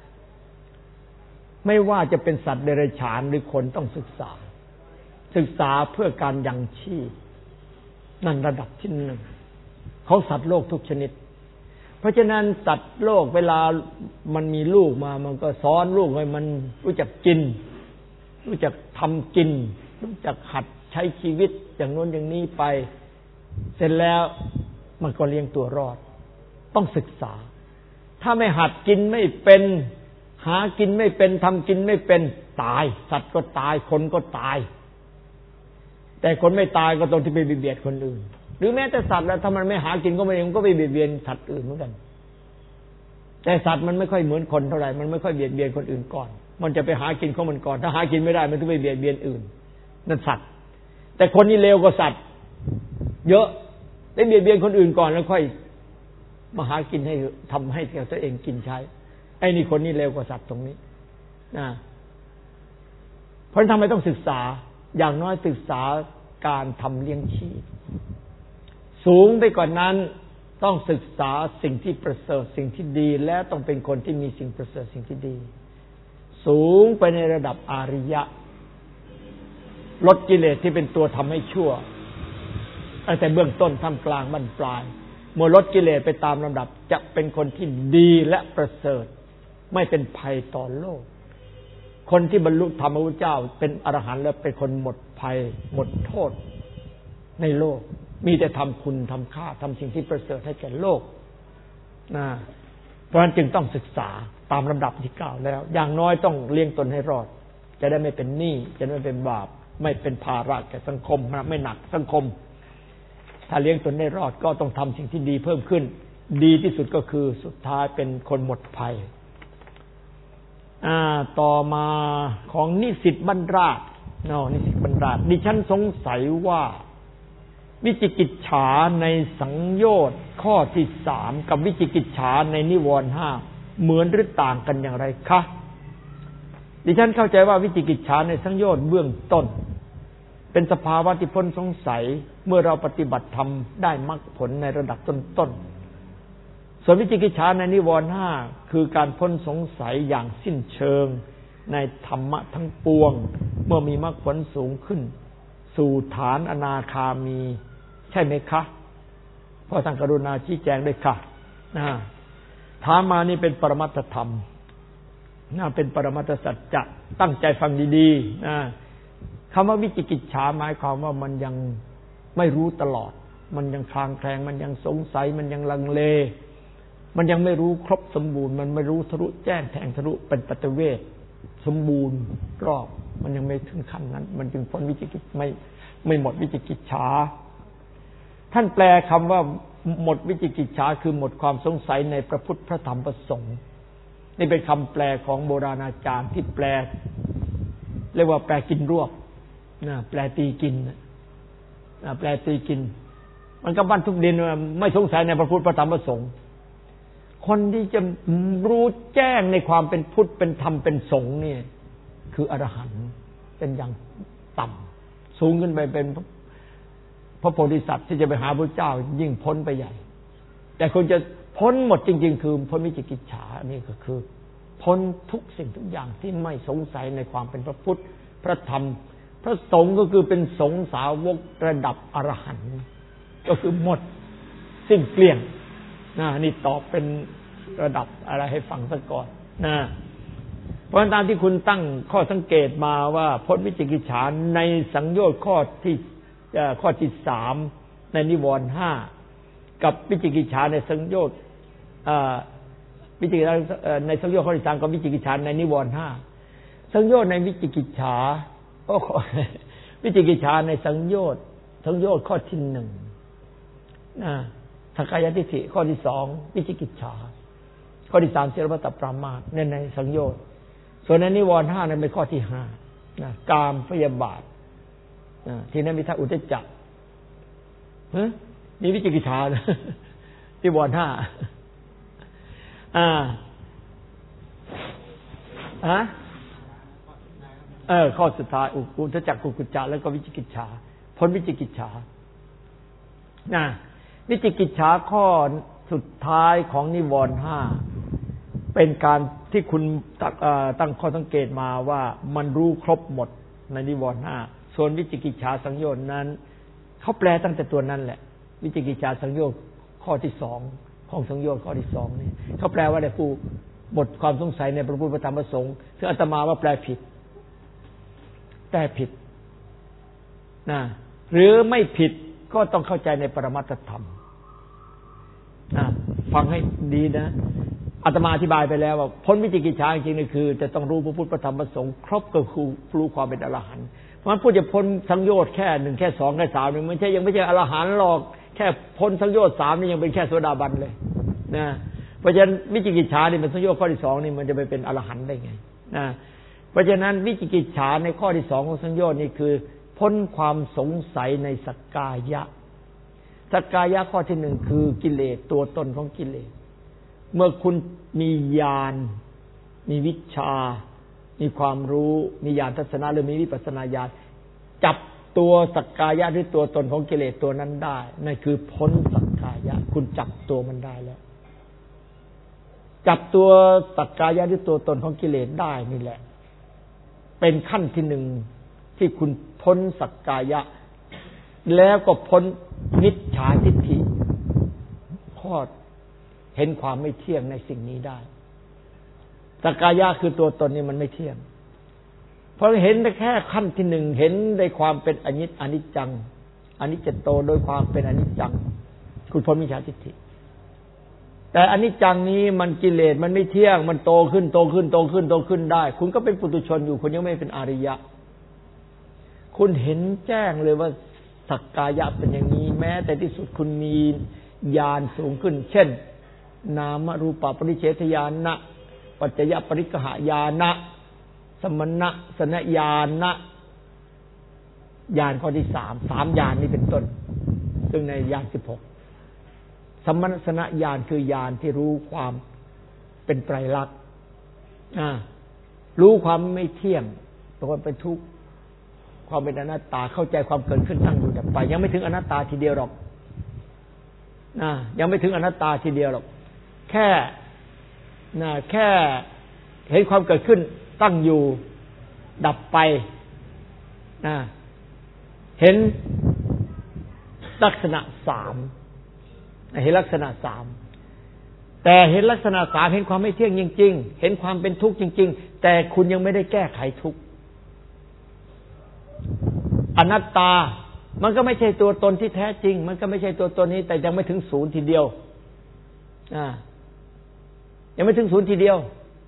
ไม่ว่าจะเป็นสัตว์เดรัจฉานหรือคนต้องศึกษาศึกษาเพื่อการยังชีพนั่นระดับที่หนึ่งของสัตว์โลกทุกชนิดเพราะฉะนั้นสัตว์โลกเวลามันมีลูกมามันก็สอนลูกให้มันรู้จักกินรู้จักทำกินรู้จักหัดใช้ชีวิตอย่างโน้นอย่างนี้ไปเสร็จแล้วมันก็เลี้ยงตัวรอดต้องศึกษาถ้าไม่หัดกินไม่เป็นหากินไม่เป็นทำกินไม่เป็นตายสัตว์ก็ตายคนก็ตายแต่คนไม่ตายก็ตรงที่ไปเบียดคนอื่นหรือแม้แต่สัตว์แล้วถ้ามันไม่หากินก็ไม่มันก็ไปเบียดเบียนสัตว์อื่นเหมือนกันแต่สัตว์มันไม่ค่อยเหมือนคนเท่าไหร่มันไม่ค่อยเบียดเบียนคนอื่นก่อนมันจะไปหากินของมันก่อนถ้าหากินไม่ได้มันต้องไปเบียดเบียนอื่นนั่นสัตว์แต่คนนี่เลวกว่าสัตว์เยอะได้เบียดเบียนคนอื่นก่อนแล้วค่อยมาหากินให้ทำให้ตัวเองกินใช้ไอ้นี่คนนี่เลวกว่าสัตว์ตรงนี้นะเพราะทำไมต้องศึกษาอย่างน้อยศึกษาการทำเลี้ยงชีพสูงไปกว่านั้นต้องศึกษาสิ่งที่ประเสริฐสิ่งที่ดีและต้องเป็นคนที่มีสิ่งประเสริฐสิ่งที่ดีสูงไปในระดับอริยะลดกิเลสที่เป็นตัวทำให้ชั่วแต่เบื้องต้นท่ามกลางบรรปลายเมื่อลดกิเลสไปตามลำดับจะเป็นคนที่ดีและประเสริฐไม่เป็นภัยต่อโลกคนที่บรรลุธรรมพระพุทธเจ้าเป็นอรหันต์แล้วเป็นคนหมดภัยหมดโทษในโลกมีแต่ทำคุณทำค่าทำสิ่งที่ประเสริฐให้แก่โลกนะเพราะฉะนั้นจึงต้องศึกษาตามลำดับที่กล่าวแล้วอย่างน้อยต้องเลี้ยงตนให้รอดจะได้ไม่เป็นหนี้จะได้ไม่เป็นบาปไม่เป็นภาระแก่สังคมไม่หนักสังคมถ้าเลี้ยงตนได้รอดก็ต้องทำสิ่งที่ดีเพิ่มขึ้นดีที่สุดก็คือสุดท้ายเป็นคนหมดภัยอ่าต่อมาของนิสิตบรรราชเนาะนิสิตบรรราชดิฉันสงสัยว่าวิจิกิจฉาในสังโยชน์ข้อที่สามกับวิจิกิจฉาในนิวรณ์ห้าเหมือนหรือต่างกันอย่างไรคะดิฉันเข้าใจว่าวิจิกิจฉาในสังโยชน์เบื้องต้นเป็นสภาวะที่พ้นสงสัยเมื่อเราปฏิบัติธรรมได้มรรคผลในระดับต้นๆส่วนวิจิกิจฉาในนิวรณ์ห้าคือการพ้นสงสัยอย่างสิ้นเชิงในธรรมะทั้งปวงเมื่อมีมรรคผลสูงขึ้นสู่ฐานอนาคามีใช่ไหมคะเพราะท่านกรุณาชี้แจงด้วยค่ะนะถามมานี่เป็นปรมัตถธรรมนะเป็นปรมัตถสัจจะตั้งใจฟังดีๆนะคำว่าวิจิกิจฉาหมายความว่ามันยังไม่รู้ตลอดมันยังคลางแคลงมันยังสงสัยมันยังลังเลมันยังไม่รู้ครบสมบูรณ์มันไม่รู้ทะลุแจ้งแทงทะลุเป็นปัตเวทสมบูรณ์รอบมันยังไม่ถึงขั้นนั้นมันจึงพ้นวิจิกิจไม่ไม่หมดวิจิกิจฉาท่านแปลคำว่าหมดวิจิกิจฉาคือหมดความสงสัยในพระพุทธพระธรรมพระสงฆ์นี่เป็นคำแปลของโบราณอาจารย์ที่แปลเรียกว่าแปลกินรวบนะแปลตีกินนะแปลตีกินมันก็บั้นทุกดินไม่สงสัยในพระพุทธพระธรรมพระสงฆ์คนที่จะรู้แจ้งในความเป็นพุทธเป็นธรรมเป็นสงฆ์นี่คืออรหันต์เป็นอย่างต่ำสูงขึ้นไปเป็นพระโพธิสัตว์ที่จะไปหาพระเจ้ายิ่งพ้นไปใหญ่แต่คนจะพ้นหมดจริงๆคือพ้นวิจิกิจฉานี่ก็คือพ้นทุกสิ่งทุกอย่างที่ไม่สงสัยในความเป็นพระพุทธพระธรรมพระสงฆ์ก็คือเป็นสงฆ์สาวกระดับอรหันต์ก็คือหมดสิ้นเกลี้ยงนะนี่ตอบเป็นระดับอะไรให้ฟังซะก่อนนะเพราะตามที่คุณตั้งข้อสังเกตมาว่าพ้นวิจิกิจฉาในสังโยชน์ข้อที่ข้อที่สามในนิวรณ์ห้ากับวิจิกิจฉาในสังโยชน์วิจิกิจฉาในสังโยชน์ข้อที่สามกับวิจิกิจฉาในนิวรณ์ห้าสังโยชน์ในวิจิกิจฉาโอ้วิจิกิจฉาในสังโยชน์สังโยชน์ข้อที่หนึ่งนะสักกายทิฏฐิข้อที่สองวิจิกิจฉาข้อที่สามศีลปตปรามาสในในสังโยชน์ส่วนในนิวรณ์ห้านั้นเป็นข้อที่ห้านะกามพยาบาทนะที่นั้นมีท่าอุทธัจจะฮะนี่วิจิกิจฉานะนิวรณ์ห้าอ่าฮะเออข้อสุดท้ายอุทธัจจะกุกุจจะแล้วก็วิจิกิจฉาพ้นวิจิกิจฉานะวิจิกิจฉาข้อสุดท้ายของนิวรณ์ห้าเป็นการที่คุณตั้งข้อสังเกตมาว่ามันรู้ครบหมดในนิวรณ์ห้าส่วนวิจิกิจฉาสังโยชน์นั้นเขาแปลตั้งแต่ตัวนั้นแหละวิจิกิจฉาสังโยชน์ข้อที่สองของสังโยชน์ข้อที่สองนี่เขาแปลว่าได้ผู้หมดความสงสัยในพระพุทธธรรมประสงค์ซึ่งอาตมาว่าแปลผิดแปลผิดนะหรือไม่ผิดก็ต้องเข้าใจในปรมัตถธรรมนะฟังให้ดีนะอาตมาอธิบายไปแล้วว่าพ้นวิจิกิจฉาจริงๆนี่คือจะต้องรู้พระพุทธธรรมประสงค์ครบก็คือรู้ความเป็นอรหันต์เพราะฉะนั้นผู้จะพ้นสังโยชน์แค่หนึ่งแค่สองแค่สามนี่ไม่ใช่ยังไม่ใช่อรหันต์หรอกแค่พ้นสังโยชน์สามนี่ยังเป็นแค่โสดาบันเลยนะเพราะฉะนั้นวิจิกิจฉานี่เป็นสังโยชน์ข้อที่สองนี่มันจะไปเป็นอรหันต์ได้ไงนะเพราะฉะนั้นวิจิกิจฉาในข้อที่สองของสังโยชน์นี่คือพ้นความสงสัยในสักกายะสักกายะข้อที่หนึ่งคือกิเลสตัวตนของกิเลสเมื่อคุณมีญาณมีวิชามีความรู้มีญาณทัศนะหรือมีวิปัสสนาญาณจับตัวสักกายะหรือตัวตนของกิเลสตัวนั้นได้นั่นคือพ้นสักกายะคุณจับตัวมันได้แล้วจับตัวสักกายะหรือตัวตนของกิเลสได้นี่แหละเป็นขั้นที่หนึ่งที่คุณพ้นสักกายะแล้วก็พ้นมิจฉาทิฏฐิข้อเห็นความไม่เที่ยงในสิ่งนี้ได้สักกายะคือตัวตนนี่มันไม่เที่ยงเพราะเห็นได้แค่ขั้นที่หนึ่งเห็นในความเป็นอนิจอนิจจังอนิจจโตโดยความเป็นอนิจจังคุณพ้นมิจฉาทิฏฐิแต่อนิจจังนี้มันกิเลสมันไม่เที่ยงมันโตขึ้นโตขึ้นโตขึ้นโตขึ้นได้คุณก็เป็นปุถุชนอยู่คุณยังไม่เป็นอริยะคุณเห็นแจ้งเลยว่าสักกายะเป็นอย่างนี้แม้แต่ที่สุดคุณมีญาณสูงขึ้นเช่นนามรูปปริเฉทญาณะปัจจยปริกหญาณะสมณะสนญาณะญาณข้อที่สามสามญาณนี้เป็นต้นซึ่งในญาณสิบหกสมณสนญาณคือญาณที่รู้ความเป็นไตรลักษณ์รู้ความไม่เที่ยงตัวเป็นทุกข์ความเป็นอนัตตาเข้าใจความเกิดขึ้นตั้งอยู่ดับไปยังไม่ถึงอนัตตาทีเดียวหรอกนะยังไม่ถึงอนัตตาทีเดียวหรอกแค่นะแค่เห็นความเกิดขึ้นตั้งอยู่ดับไปนะเห็นลักษณะสามเห็นลักษณะสามแต่เห็นลักษณะสามเห็นความไม่เที่ยงจริงๆเห็นความเป็นทุกข์จริงๆแต่คุณยังไม่ได้แก้ไขทุกข์อนัตตามันก็ไม่ใช่ตัวตนที่แท้จริงมันก็ไม่ใช่ตัวตนนี้แต่ยังไม่ถึงศูนย์ทีเดียวอ่ายังไม่ถึงศูนย์ทีเดียว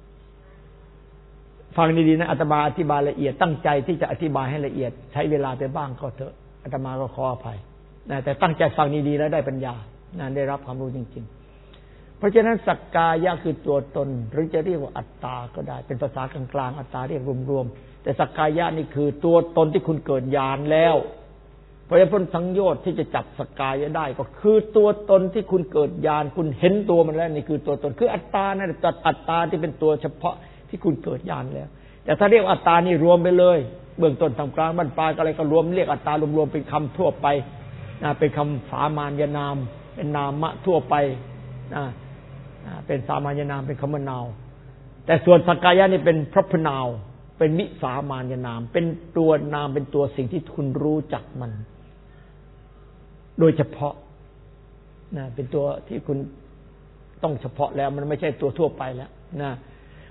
ฟังดีๆนะอาตมาอธิบายละเอียดตั้งใจที่จะอธิบายให้ละเอียดใช้เวลาไปบ้างก็เถอะอาตมาก็ขออภัยนะแต่ตั้งใจฟังดีๆแล้วได้ปัญญานะได้รับความรู้จริงๆเพราะฉะนั้นสักกายะคือตัวตนหรือจะเรียกว่าอัตตาก็ได้เป็นภาษากลางๆอัตตาเรียกรวมๆแต่สักกายะนี่คือตัวตนที่คุณเกิดญาณแล้วเพราะฉะนั้นพ้นสังโยชน์ที่จะจับสักกายะได้ก็คือตัวตนที่คุณเกิดญาณคุณเห็นตัวมันแล้วนี่คือตัวตนคืออัตตานั่นจัดอัตตาที่เป็นตัวเฉพาะที่คุณเกิดญาณแล้วแต่ถ้าเรียกอัตตานี่รวมไปเลยเบื้องต้นทำกลางบรรปลายอะไรก็รวมเรียกอัตตารวมๆเป็นคำทั่วไปนะเป็นคำสามัญนามเป็นนามะทั่วไปนะเป็นสามัญนามเป็นคำนามแต่ส่วนสักกายะนี่เป็นพระพนามเป็นมิสามัญนามเป็นตัวนามเป็นตัวสิ่งที่คุณรู้จักมันโดยเฉพาะนะเป็นตัวที่คุณต้องเฉพาะแล้วมันไม่ใช่ตัวทั่วไปแล้วนะเพ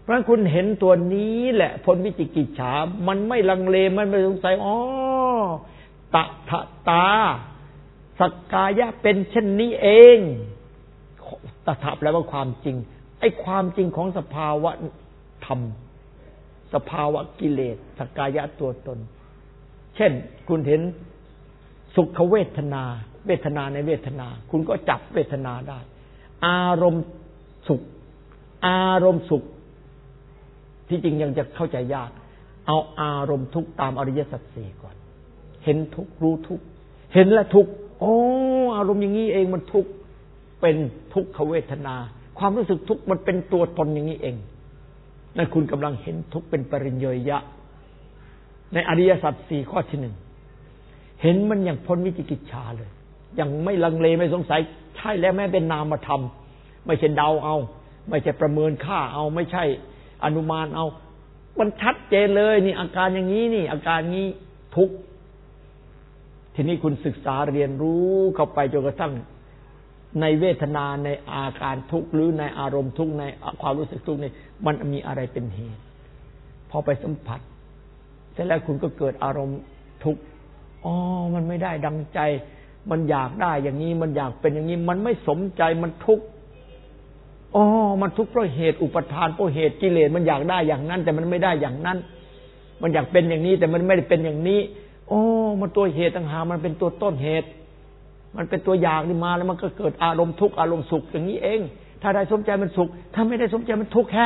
ราะฉะนั้นคุณเห็นตัวนี้แหละพ้นวิจิกิจฉามันไม่ลังเลมันไม่สงสัยอ๋อตะทะตาสักกายะเป็นเช่นนี้เองตถะแปลว่าความจริงไอ้ความจริงของสภาวะธรรมสภาวะกิเลสสักกายะตัวตนเช่นคุณเห็นสุขเวทนาเวทนาในเวทนาคุณก็จับเวทนาได้อารมณ์สุขอารมณ์สุขที่จริงยังจะเข้าใจยากเอาอารมณ์ทุกข์ตามอริยสัจสี่ก่อนเห็นทุกข์รู้ทุกข์เห็นและทุกข์โอ้อารมณ์อย่างนี้เองมันทุกข์เป็นทุกขเวทนาความรู้สึกทุกข์มันเป็นตัวตนอย่างนี้เองนั่นคุณกำลังเห็นทุกข์เป็นปริญญยะในอริยสัจสี่ข้อที่หนึ่งเห็นมันอย่างพ้นวิจิกิจฉาเลยยังไม่ลังเลไม่สงสัยใช่แล้วแม้เป็นนามธรรมไม่ใช่เดาเอาไม่ใช่ประเมินค่าเอาไม่ใช่อนุมานเอามันชัดเจนเลยนี่อาการอย่างนี้นี่อาการนี้ทุกข์ทีนี้คุณศึกษาเรียนรู้เข้าไปจนกระทั่งในเวทนาในอาการทุกข์หรือในอารมณ์ทุกข์ในความรู้สึกทุกข์นี่มันมีอะไรเป็นเหตุพอไปสัมผัสเสร็จแล้วคุณก็เกิดอารมณ์ทุกข์อ๋อมันไม่ได้ดังใจมันอยากได้อย่างนี้มันอยากเป็นอย่างนี้มันไม่สมใจมันทุกข์อ๋อมันทุกข์เพราะเหตุอุปทานเพราะเหตุกิเลสมันอยากได้อย่างนั้นแต่มันไม่ได้อย่างนั้นมันอยากเป็นอย่างนี้แต่มันไม่ได้เป็นอย่างนี้โอ้มันตัวเหตุต่างหากมันเป็นตัวต้นเหตุมันเป็นตัวอยากนี่มาแล้วมันก็เกิดอารมณ์ทุกข์อารมณ์สุขอย่างนี้เองถ้าได้สมใจมันสุขถ้าไม่ได้สมใจมันทุกข์แค่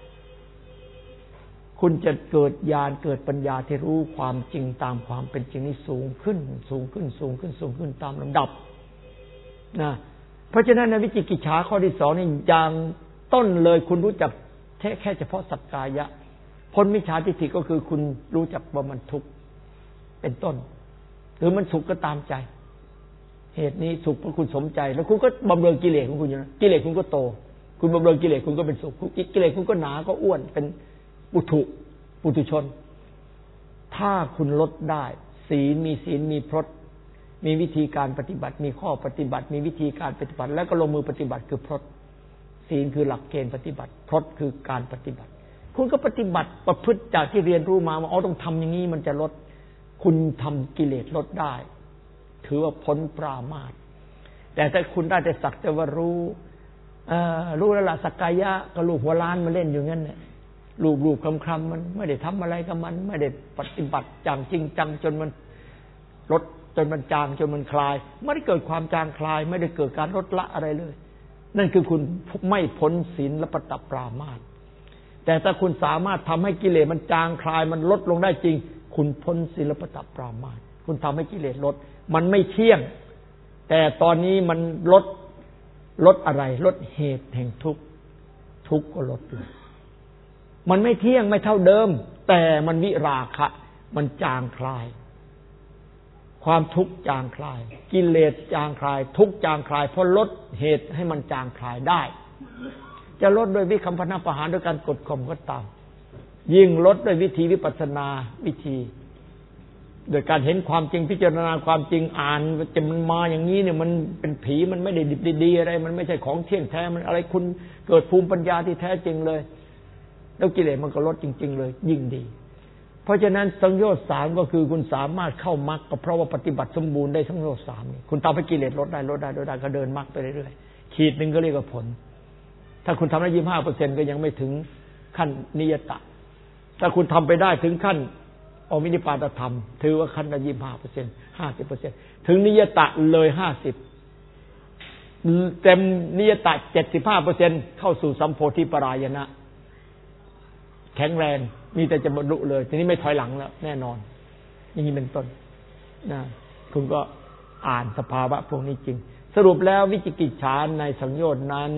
คุณจะเกิดญาณเกิดปัญญาที่รู้ความจริงตามความเป็นจริงนี้สูงขึ้นสูงขึ้นสูงขึ้นสูงขึ้นตามลำดับนะเพราะฉะนั้นในวิจิกิจฉาข้อที่สองนี่อย่างต้นเลยคุณรู้จักแค่แค่เฉพาะสักกายะพ้นมิจฉาทิฏฐิก็คือคุณรู้จักว่ามันทุกข์เป็นต้นหรือมันสุขก็ตามใจเหตุนี้สุขเพราะคุณสมใจแล้วคุณก็บำเรอกิเลสของคุณอยู่นะกิเลสคุณก็โตคุณบำเรอกิเลสคุณก็เป็นสุขกิเลสคุณก็หนาก็อ้วนเป็นปุถุปุถุชนถ้าคุณลดได้ศีลมีศีลมีพรตมีวิธีการปฏิบัติมีข้อปฏิบัติมีวิธีการปฏิบัติแล้วก็ลงมือปฏิบัติคือพรตศีลคือหลักเกณฑ์ปฏิบัติพรตคือการปฏิบัติคุณก็ปฏิบัติประพฤติจากที่เรียนรู้มาว่าอ๋อต้องทำอย่างนี้มันจะลดคุณทำกิเลสลดได้ถือว่าพ้นปรามาสแต่ถ้าคุณได้แต่สักแต่ว่ารู้เอ่อรู้แล้วล่ะสักกายะก็ลูกหัวล้านมาเล่นอยู่งั้นเนี่ยรูปๆคำๆมันไม่ได้ทำอะไรกับมันไม่ได้ปฏิบัติจังจริงจังจนมันลดจนมันจางจนมันคลายไม่ได้เกิดความจางคลายไม่ได้เกิดการลดละอะไรเลยนั่นคือคุณไม่พ้นศีลและปฏิปรามาสแต่ถ้าคุณสามารถทำให้กิเลสมันจางคลายมันลดลงได้จริงคุณพ้นศีลและปฏิปรามาสคุณทำให้กิเลสลดมันไม่เที่ยงแต่ตอนนี้มันลดลดอะไรลดเหตุแห่งทุกข์ทุกข์ก็ลดลงมันไม่เที่ยงไม่เท่าเดิมแต่มันวิราคะมันจางคลายความทุกข์จางคลายกิเลสจางคลายทุกข์จางคลายเพราะลดเหตุให้มันจางคลายได้จะลดโดยวิคัมภนาประหารด้วยการกดข่มก็ตามยิ่งลดด้วยวิธีวิปัสสนาวิธีโดยการเห็นความจริงพิจารณาความจริงอ่านจะมันมาอย่างนี้เนี่ยมันเป็นผีมันไม่ได้ดิบดีอะไรมันไม่ใช่ของเที่ยงแท้มันอะไรคุณเกิดภูมิปัญญาที่แท้จริงเลยแล้วกิเลสมันก็ลดจริงๆเลยยิ่งดีเพราะฉะนั้นสังโยชน์สามก็คือคุณสามารถเข้ามรรคก็เพราะว่าปฏิบัติสมบูรณ์ได้สังโยชน์สามนี่คุณทำให้กิเลสลดได้ลดได้ลดได้ก็เดินมรรคไปเรื่อยๆขีดหนึ่งก็เรียกว่าผลถ้าคุณทำได้ยี่สิบห้าเปอร์เซ็นต์ก็ยังไม่ถึงขั้นนิยตะถ้าคุณทำไปได้ถึงขั้นอวินิปาตธรรมถือว่าขั้นละยี่สิบห้าเปอร์เซ็นต์ห้าสิบเปอร์เซ็นต์ถึงนิยตะเลยห้าสิบเต็มนิยตะเจ็ดสิบห้าเปอร์เซ็นต์เข้าสู่สัมโพธิปรายณะแข็งแรงมีแต่จะบรรลุเลยทีนี้ไม่ถอยหลังแล้วแน่นอนอย่างนี้เป็นต้นนะคุณก็อ่านสภาวะพวกนี้จริงสรุปแล้ววิจิกิจฉาในสังโยชน์นั้น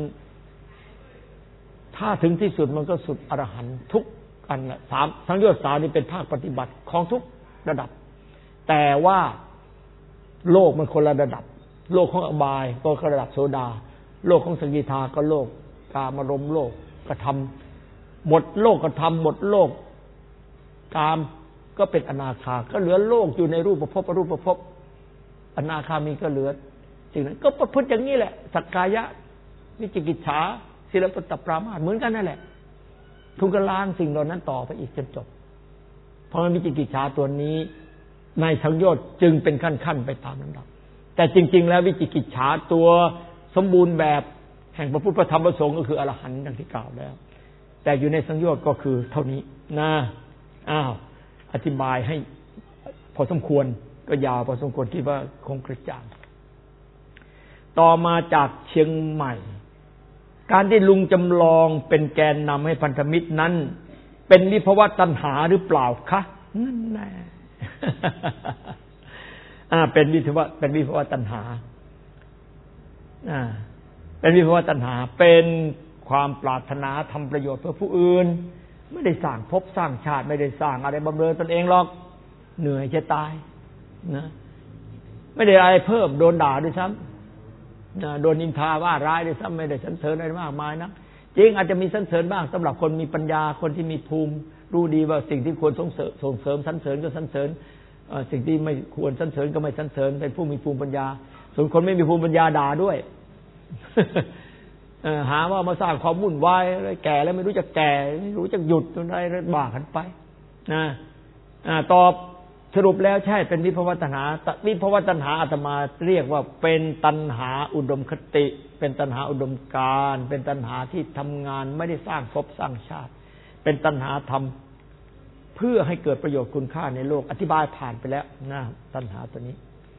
ถ้าถึงที่สุดมันก็สุดอรหันต์ทุกอันละสามสังโยชน์สามนี่เป็นภาคปฏิบัติของทุกระดับแต่ว่าโลกมันคนละระดับโลกของอบายก็ระดับโสดาโลกของสกิทาก็โลกกามารมณ์โลกกระทำหมดโลกกระทำหมดโลกกามก็เป็นอนาคาก็เหลือโลกอยู่ในรูปภพอรูปภพอนาคามีก็เหลือสิ่งนั้นก็ประพฤติอย่างนี้แหละสักกายะวิจิกิจฉาศีลปฏิปรามาสเหมือนกันนั่นแหละคุณก็ล้างสิ่งเหล่านั้นต่อไปอีกจนจบเพราะวิจิกิจฉาตัวนี้ในสังโยชน์จึงเป็นขั้นๆไปตามลำดับแต่จริงๆแล้ววิจิกิจฉาตัวสมบูรณ์แบบแห่งพระพุทธธรรมประสงค์ก็คืออรหันต์ดังที่กล่าวแล้วแต่อยู่ในสังโยชน์ก็คือเท่านี้นะอ้าวอธิบายให้พอสมควรก็ยาวพอสมควรคิดว่าคงกระจ่างต่อมาจากเชียงใหม่การที่ลุงจำลองเป็นแกนนำให้พันธมิตรนั้นเป็นวิภวตัณหาหรือเปล่าคะนั่นแหละอ่าเป็นวิภวะเป็นวิภวตัณหาอ่าเป็นวิภวตัณหาเป็นความปรารถนาทำประโยชน์เพื่อผู้อื่นไม่ได้สร้างภพสร้างชาติไม่ได้สร้างอะไรบำเรอตนเองหรอกเหนื่อยจะตายนะไม่ได้อะไรเพิ่มโดนด่าด้วยซ้ำนะโดนนินทาว่าร้ายด้วยซ้ำไม่ได้สรรเสริญอะไรมากมายนะจริงอาจจะมีสรรเสริญบ้างสำหรับคนมีปัญญาคนที่มีภูมิรู้ดีว่าสิ่งที่ควรส่งเสริมส่งเสริมสรรเสริญก็สรรเสริญสิ่งที่ไม่ควรสรรเสริญก็ไม่สรรเสริญเป็นผู้มีภูมิปัญญาส่วนคนไม่มีภูมิปัญญาด่าด้วย หาว่ามาสร้างความวุ่นวายอะไรแก่แล้วไม่รู้จักแก่ไม่รู้จักหยุดอะไรบ้ากันไปนะตอบสรุปแล้วใช่เป็นวิภวตัณหาวิภวตัณหาอาตมาเรียกว่าเป็นตัณหาอุดมคติเป็นตัณหาอุดมการณ์เป็นตัณหาที่ทำงานไม่ได้สร้างภพสร้างชาติเป็นตัณหาทำเพื่อให้เกิดประโยชน์คุณค่าในโลกอธิบายผ่านไปแล้วนะตัณหาตัวนี้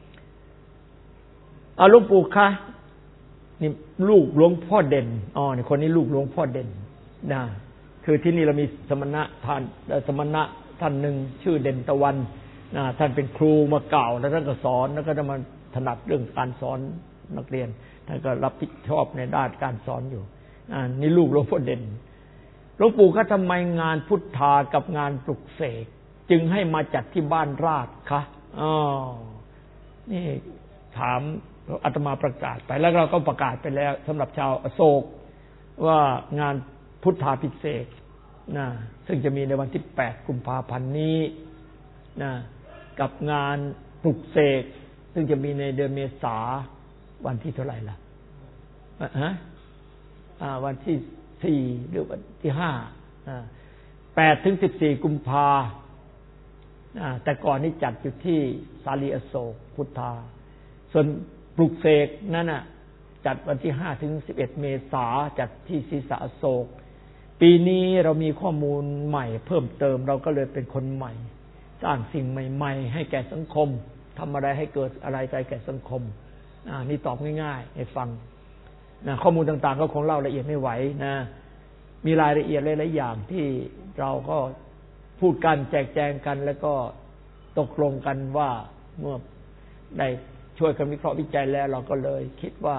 อาหลวงปู่คะนี่ลูกหลวงพ่อเด่นอ๋อนี่คนนี้ลูกหลวงพ่อเด่นนะคือที่นี่เรามีสมณะท่านสมณะท่านหนึ่งชื่อเด่นตะวันนะท่านเป็นครูมาเก่าแล้วท่านก็สอนแล้วก็จะมาถนัดเรื่องการสอนนักเรียนท่านก็รับผิดชอบในด้านการสอนอยู่อ่านี่ลูกหลวงพ่อเด่นหลวงปู่ก็ทำไมงานพุทธากับงานปลุกเสกจึงให้มาจัดที่บ้านราชคะอ๋อนี่ถามอาตมาประกาศไปแล้วเราก็ประกาศไปแล้วสำหรับชาวอโศกว่างานพุทธาภิเษกนะซึ่งจะมีในวันที่แปดกุมภาพันธ์นี้นะกับงานปลุกเสกซึ่งจะมีในเดือนเมษาวันที่เท่าไหร่ล่ะฮะอ่าวันที่สี่หรือวันที่ห้าอ่าแปดถึงสิบสี่กุมภาอ่าแต่ก่อนนี้จัดอยู่ที่สาลีอโศกพุทธาส่วนปลุกเสกนั่นน่ะจัดวันที่ห้าถึงสิบเอ็ดเมษาจัดที่ศรีษะอโศกปีนี้เรามีข้อมูลใหม่เพิ่มเติมเราก็เลยเป็นคนใหม่สร้างสิ่งใหม่ๆให้แก่สังคมทำอะไรให้เกิดอะไรใจแก่สังคมอ่านี่ตอบง่ายๆให้ฟังนะข้อมูลต่างๆก็คงเล่าละเอียดไม่ไหวนะมีรายละเอียดหลายๆอย่างที่เราก็พูดกันแจกแจงกันแล้วก็ตกลงกันว่าเมื่อได้ช่วยกันวิเคราะห์วิจัยแล้วเราก็เลยคิดว่า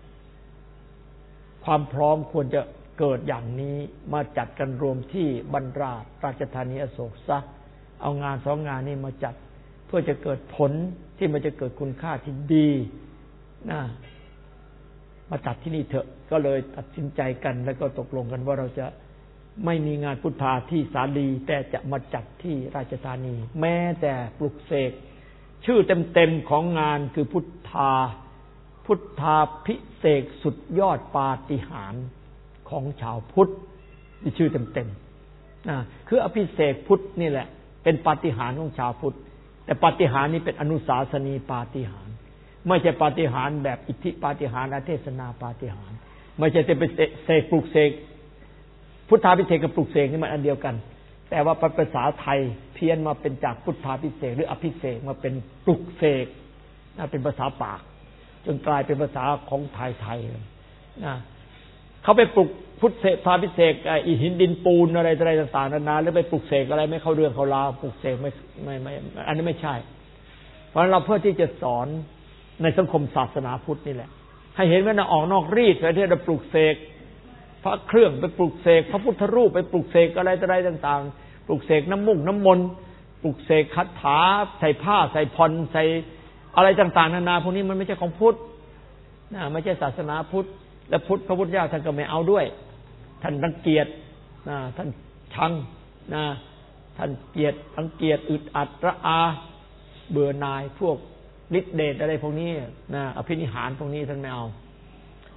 ความพร้อมควรจะเกิดอย่างนี้มาจัดกันรวมที่บรรราชราชธานีอโศกซะเอางานสองงานนี้มาจัดเพื่อจะเกิดผลที่มันจะเกิดคุณค่าที่ดีนะมาจัดที่นี่เถอะก็เลยตัดสินใจกันแล้วก็ตกลงกันว่าเราจะไม่มีงานพุทธาที่สาลีแต่จะมาจัดที่ราชธานีแม้แต่ปลุกเสกชื่อเต็มๆของงานคือพุทธาพุทธาภิเษกสุดยอดปาฏิหาริย์ของชาวพุทธนี่ชื่อเต็มๆนะคืออภิเษกพุทธนี่แหละเป็นปาฏิหาริย์ของชาวพุทธแต่ปาฏิหาริย์นี้เป็นอนุสาสนีปาฏิหาริย์ไม่ใช่ปาฏิหาริย์แบบอิทธิปาฏิหาริย์เทศนาปาฏิหาริย์ไม่ใช่จะเป็นเสกปลุกเสกพุทธาภิเษกกับปลุกเสกนี่มันอันเดียวกันแต่ว่าภาษาไทยเพี้ยนมาเป็นจากพุทธาภิเษกหรืออภิเษกมาเป็นปลุกเสกนะเป็นภาษาปากจนกลายเป็นภาษาของไทยไทยนะเขาไปปลุกพุทธาภิเษกไอ้หินดินปูนอะไรอะไรต่างๆนานาแล้วไปปลุกเสกอะไรไม่เข้าเรื่องเข้าราวปลุกเสกไม่ไม่ไม่อันนี้ไม่ใช่เพราะเราเพื่อที่จะสอนในสังคมศาสนาพุทธนี่แหละให้เห็นว่าออกนอกรีดไปที่จะปลุกเสกพระเครื่องไปปลุกเสกพระพุทธรูปไปปลุกเสกอะไรอะไรต่างๆปลุกเสกน้ำมุ่งน้ำมนต์ปลุกเสกคาถาใส่ผ้าใส่พรใส่อะไรต่างๆนานาพวกนี้มันไม่ใช่ของพุทธนะไม่ใช่ศาสนาพุทธและพุทธพระพุทธเจ้าท่านก็ไม่เอาด้วยท่านรังเกียจนะท่านชังนะท่านเกลียดรังเกียจอึดอัดระอาเบื่อหน่ายพวกฤทธิเดชอะไรพวกนี้นะอภินิหารพวกนี้ท่านไม่เอา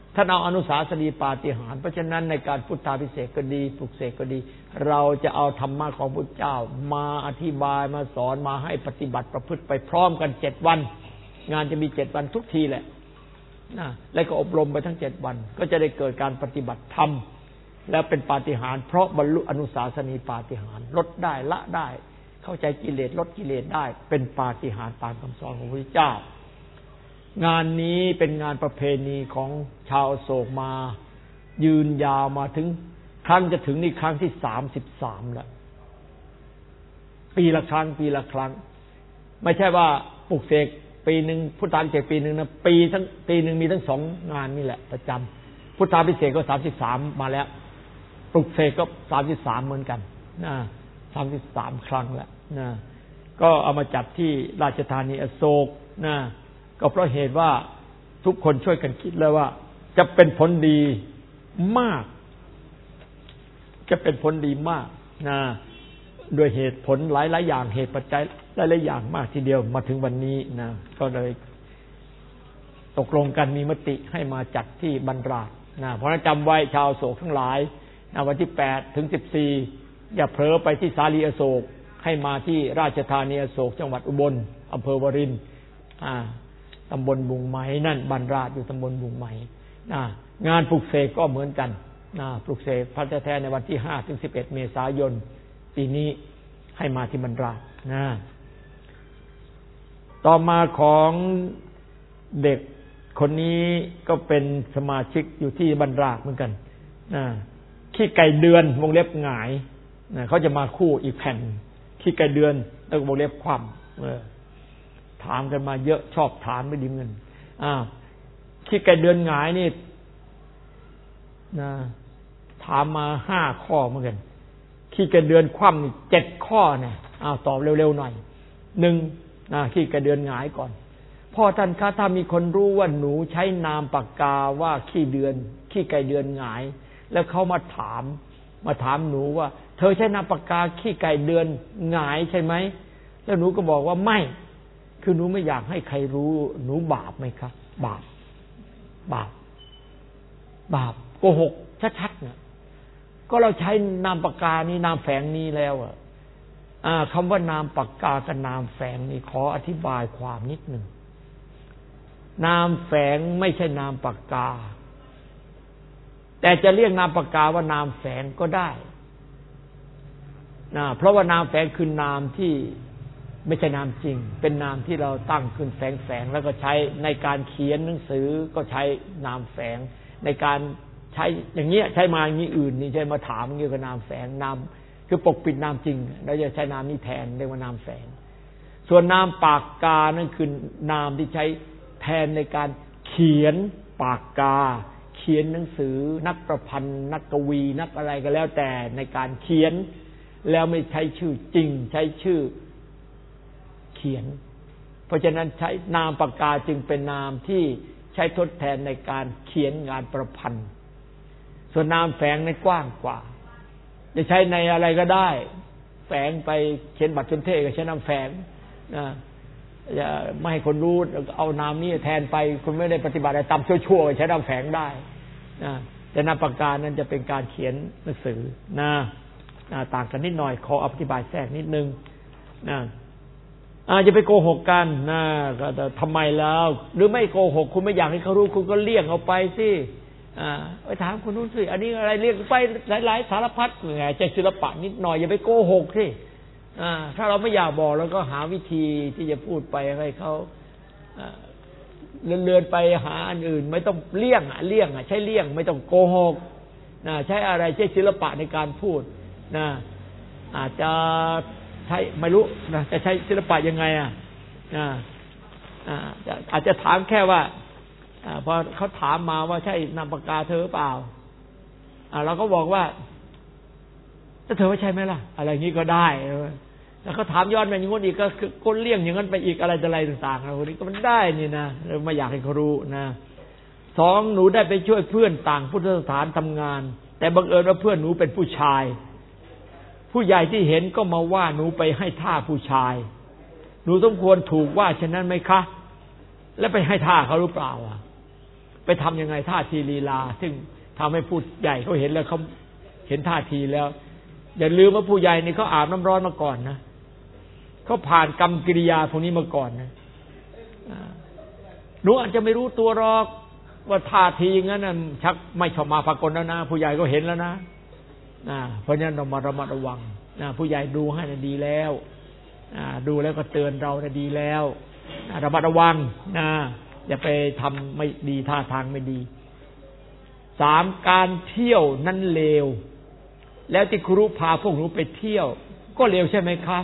ท่านเอาอนุสาสนีปาฏิหาริย์เพราะฉะนั้นในการพุทธาภิเษกก็ดีปลุกเสกก็ดีเราจะเอาธรรมะของพุทธเจ้ามาอธิบายมาสอนมาให้ปฏิบัติประพฤติไปพร้อมกันเจ็ดวันงานจะมีเจ็ดวันทุกทีแหละนะแล้วก็อบรมไปทั้งเจ็ดวันก็จะได้เกิดการปฏิบัติธรรมแล้วเป็นปาฏิหาริย์เพราะบรรลุอนุสาสนีปาฏิหาริย์ลดได้ละได้เข้าใจกิเลสลดกิเลสได้เป็นปาฏิหาริย์ตามคำสอนของพระพุทธเจ้างานนี้เป็นงานประเพณีของชาวโศกมายืนยาวมาถึงครั้งจะถึงนี่ครั้งที่สามสิบสามแล้วปีละครั้งปีละครั้งไม่ใช่ว่าปลุกเสกปีหนึ่งพุทธาภิเษกปีหนึ่งนะปีทั้งปีหนึ่งมีทั้งสองงานนี่แหละประจำพุทธาภิเษกก็สามสิบสามมาแล้วปลุกเสกก็สามสิบสามเหมือนกันนะสามสิบสามครั้งแล้วนะก็เอามาจัดที่ราชธานีอโศกนะก็เพราะเหตุว่าทุกคนช่วยกันคิดแล้วว่าจะเป็นผลดีมากจะเป็นผลดีมากนะโดยเหตุผลหลายๆอย่างเหตุปัจจัยหลายๆอย่างมากทีเดียวมาถึงวันนี้นะก็เลยตกลงกันมีมติให้มาจัดที่บรรราชนะเพราะฉะนั้นจำไว้ชาวโศกทั้งหลายนะวันที่แปดถึงสิบสี่อย่าเผลอไปที่สาลีอโศกให้มาที่ราชธานีอโศกจังหวัดอุบลอำเภอวรินทร์อ่าตำบลบุงไหมนั่นบรรราชอยู่ตำบลบุงไหมนะงานปลุกเสกก็เหมือนกันนะปลุกเสกพระแท้ๆในวันที่ห้าถึงสิบเอ็ดเมษายนปีนี้ให้มาที่บรรราชนะต่อมาของเด็กคนนี้ก็เป็นสมาชิกอยู่ที่บรรราชเหมือนกันนะขี้ไก่เดือนวงเล็บหงายนะเขาจะมาคู่อีกแผ่นขี้ไก่เดือนแล้วก็วงเล็บคว่ำเออถามกันมาเยอะชอบถามไม่ดีเงินอ้าวขี้ไก่เดือนหงายนี่นะถามมาห้าข้อเหมือนกันขี้ไก่เดือนคว่ำนี่เจ็ดข้อเนี่ยอ้าวตอบเร็วๆหน่อยหนึ่งนะขี้ไก่เดือนหงายก่อนพ่อท่านคะถ้ามีคนรู้ว่าหนูใช้นามปากกาว่าขี้เดือนขี้ไก่เดือนหงายแล้วเขามาถามมาถามหนูว่าเธอใช้นามปากกาขี้ไก่เดือนหงายใช่ไหมแล้วหนูก็บอกว่าไม่คือหนูไม่อยากให้ใครรู้หนูบาปไหมครับบาปบาปบาปโกหกชัดๆเนี่ยก็เราใช้นามปากกานี้นามแฝงนี้แล้วอ่ะคำว่านามปากกากับนามแฝงนี่ขออธิบายความนิดหนึ่งนามแฝงไม่ใช่นามปากกาแต่จะเรียกนามปากกาว่านามแฝงก็ได้นะเพราะว่านามแฝงคือนามที่ไม่ใช่นามจริงเป็นนามที่เราตั้งขึ้นแฝงแฝงแล้วก็ใช้ในการเขียนหนังสือก็ใช้นามแฝงในการใช้อย่างเงี้ยใช้มาอย่างนี้อื่นนี่ใช้มาถามอย่างเงี้ยก็นามแฝงนามคือปกปิดนามจริงเราจะใช้นามนี้แทนเรียกว่านามแฝงส่วนนามปากกานั่นคือนามที่ใช้แทนในการเขียนปากกาเขียนหนังสือนักประพันธ์นักกวีนักอะไรก็แล้วแต่ในการเขียนแล้วไม่ใช้ชื่อจริงใช้ชื่อเขียนเพราะฉะนั้นใช้นามปากกาจึงเป็นนามที่ใช้ทดแทนในการเขียนงานประพันธ์ส่วนนามแฝงในกว้างกว่าจะใช้ในอะไรก็ได้แฝงไปเขียนบัตรชนเทศก็ใช้นามแฝงนะอย่าไม่ให้คนรู้เอานามนี้แทนไปคุณไม่ได้ปฏิบัติอะไรตามชั่วๆใช้นามแฝงได้นะแต่นามปากกานั้นจะเป็นการเขียนหนังสือนะนะต่างกันนิดหน่อยขออธิบายแทรกนิดนึงนะอาจจะไปโกหกกันนะก็ทำไมแล้วหรือไม่โกหกคุณไม่อยากให้เขารู้คุณก็เลี่ยงเอาไปสิอ่าไปถามคนนู้นสิอันนี้อะไรเลี่ยงไปหลายๆสารพัดไงใจศิลปะนิดหน่อยอย่าไปโกหกสิอ่าถ้าเราไม่อยากบอกแล้วก็หาวิธีที่จะพูดไปให้เขาเลื่อนๆไปหาอันอื่นไม่ต้องเลี่ยงอ่ะเลี่ยงอ่ะใช้เลี่ยงไม่ต้องโกหกนะใช้อะไรใช้ศิลปะในการพูดนะอาจจะใช้ไม่รู้นะจะใช้ศิลปะยังไงอ่ะอ่าอ่าอาจจะถามแค่ว่าอ่าพอเขาถามมาว่าใช่นามปากกาเธอเปล่าอ่าเราก็บอกว่าถ้าเธอว่าใช่ไหมล่ะอะไรอย่างนี้ก็ได้แล้วเขาถามย้อนไปอย่างงี้อีกก็คือก้นเลี่ยงอย่างนั้นไปอีกอะไรอะไรต่างๆอะไรนี้ก็มันได้นี่นะไม่อยากให้เขารู้นะสองหนูได้ไปช่วยเพื่อนต่างพุทธสถานทำงานแต่บังเอิญว่าเพื่อนหนูเป็นผู้ชายผู้ใหญ่ที่เห็นก็มาว่าหนูไปให้ท่าผู้ชายหนูสมควรถูกว่าฉะนั้นไหมคะแล้วไปให้ท่าเขาหรือเปล่าอ่ะไปทำยังไงท่าทีลีลาซึ่งทำให้ผู้ใหญ่เขาเห็นแล้วเขาเห็นท่าทีแล้วอย่าลืมว่าผู้ใหญ่นี่เขาอาบน้ำร้อนมาก่อนนะเขาผ่านกรรมกิริยาพวกนี้มาก่อนนะหนูอาจจะไม่รู้ตัวหรอกว่าท่าทีอย่างนั้นน่ะชักไม่ชอบมาพากลแล้วนะผู้ใหญ่ก็เห็นแล้วนะเพราะฉะนั้นเรามาระมัดระวังผู้ใหญ่ดูให้นะดีแล้วดูแล้วก็เตือนเรานะดีแล้วระมัดระวังนะอย่าไปทำไม่ดีท่าทางไม่ดีสามการเที่ยวนั้นเลวแล้วที่ครูพาพวกหนูไปเที่ยวก็เลวใช่ไหมคะ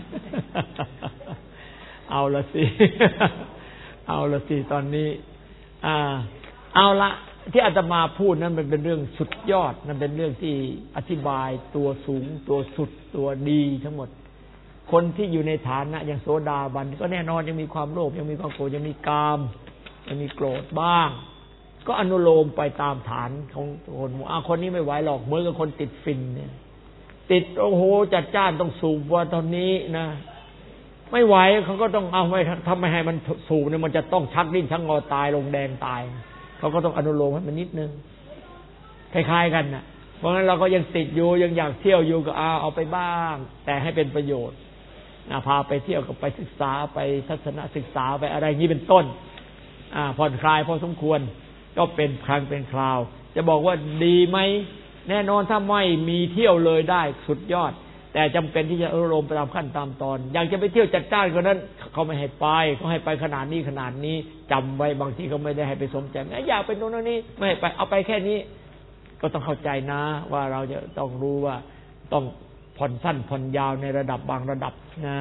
เอาละสิ เอาละสิตอนนี้อ่าเอาละที่อาตมาพูดนั้นมันเป็นเรื่องสุดยอดนั่นเป็นเรื่องที่อธิบายตัวสูงตัวสุดตัวดีทั้งหมดคนที่อยู่ในฐานะอย่างโสดาบันก็แน่นอนยังมีความโลภยังมีความโกรธยังมีกามยังมีโกรธบ้างก็อนุโลมไปตามฐานของคนอ่ะคนนี้ไม่ไหวหรอกเหมือนกับคนติดฟินเนี่ยติดโอ้โหจัดจ้านต้องสูบว่าตอนนี้นะไม่ไหวเขาก็ต้องเอาไม่ทำไม่ให้มันสูบเนี่ยมันจะต้องชักดิ้นชักงอตายลงแดงตายเขาก็ต้องอนุโลมให้มันนิดนึงคล้ายๆกันนะเพราะงั้นเราก็ยังติดอยู่ยังอยากเที่ยวอยู่ก็เอาเอาไปบ้างแต่ให้เป็นประโยชน์พาไปเที่ยวก็ไปศึกษาไปทัศนศึกษาไปอะไรนี้เป็นต้นผ่อนคลายพอสมควรก็เป็นครั้งเป็นคราวจะบอกว่าดีไหมแน่นอนถ้าไม่มีเที่ยวเลยได้สุดยอดแต่จำเป็นที่จะอารมณ์ตามขั้นตามตอนอยากจะไปเที่ยวจัดจ้านกว่านั้นเขาไม่ให้ไปเขาให้ไปขนาดนี้ขนาดนี้จำไว้บางทีเขาไม่ได้ให้ไปสมใจอยากไปโน่นนี่ไม่ให้ไปเอาไปแค่นี้ก็ต้องเข้าใจนะว่าเราจะต้องรู้ว่าต้องผ่อนสั้นผ่อนยาวในระดับบางระดับนะ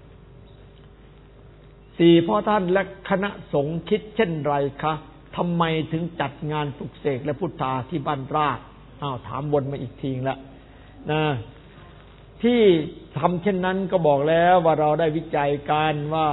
สี่พ่อท่านและคณะสงฆ์คิดเช่นไรคะทำไมถึงจัดงานปลุกเสกและพุทธาที่บ้านราชอ้าวถามวนมาอีกทีละนะที่ทำเช่นนั้นก็บอกแล้วว่าเราได้วิจัยกันว่า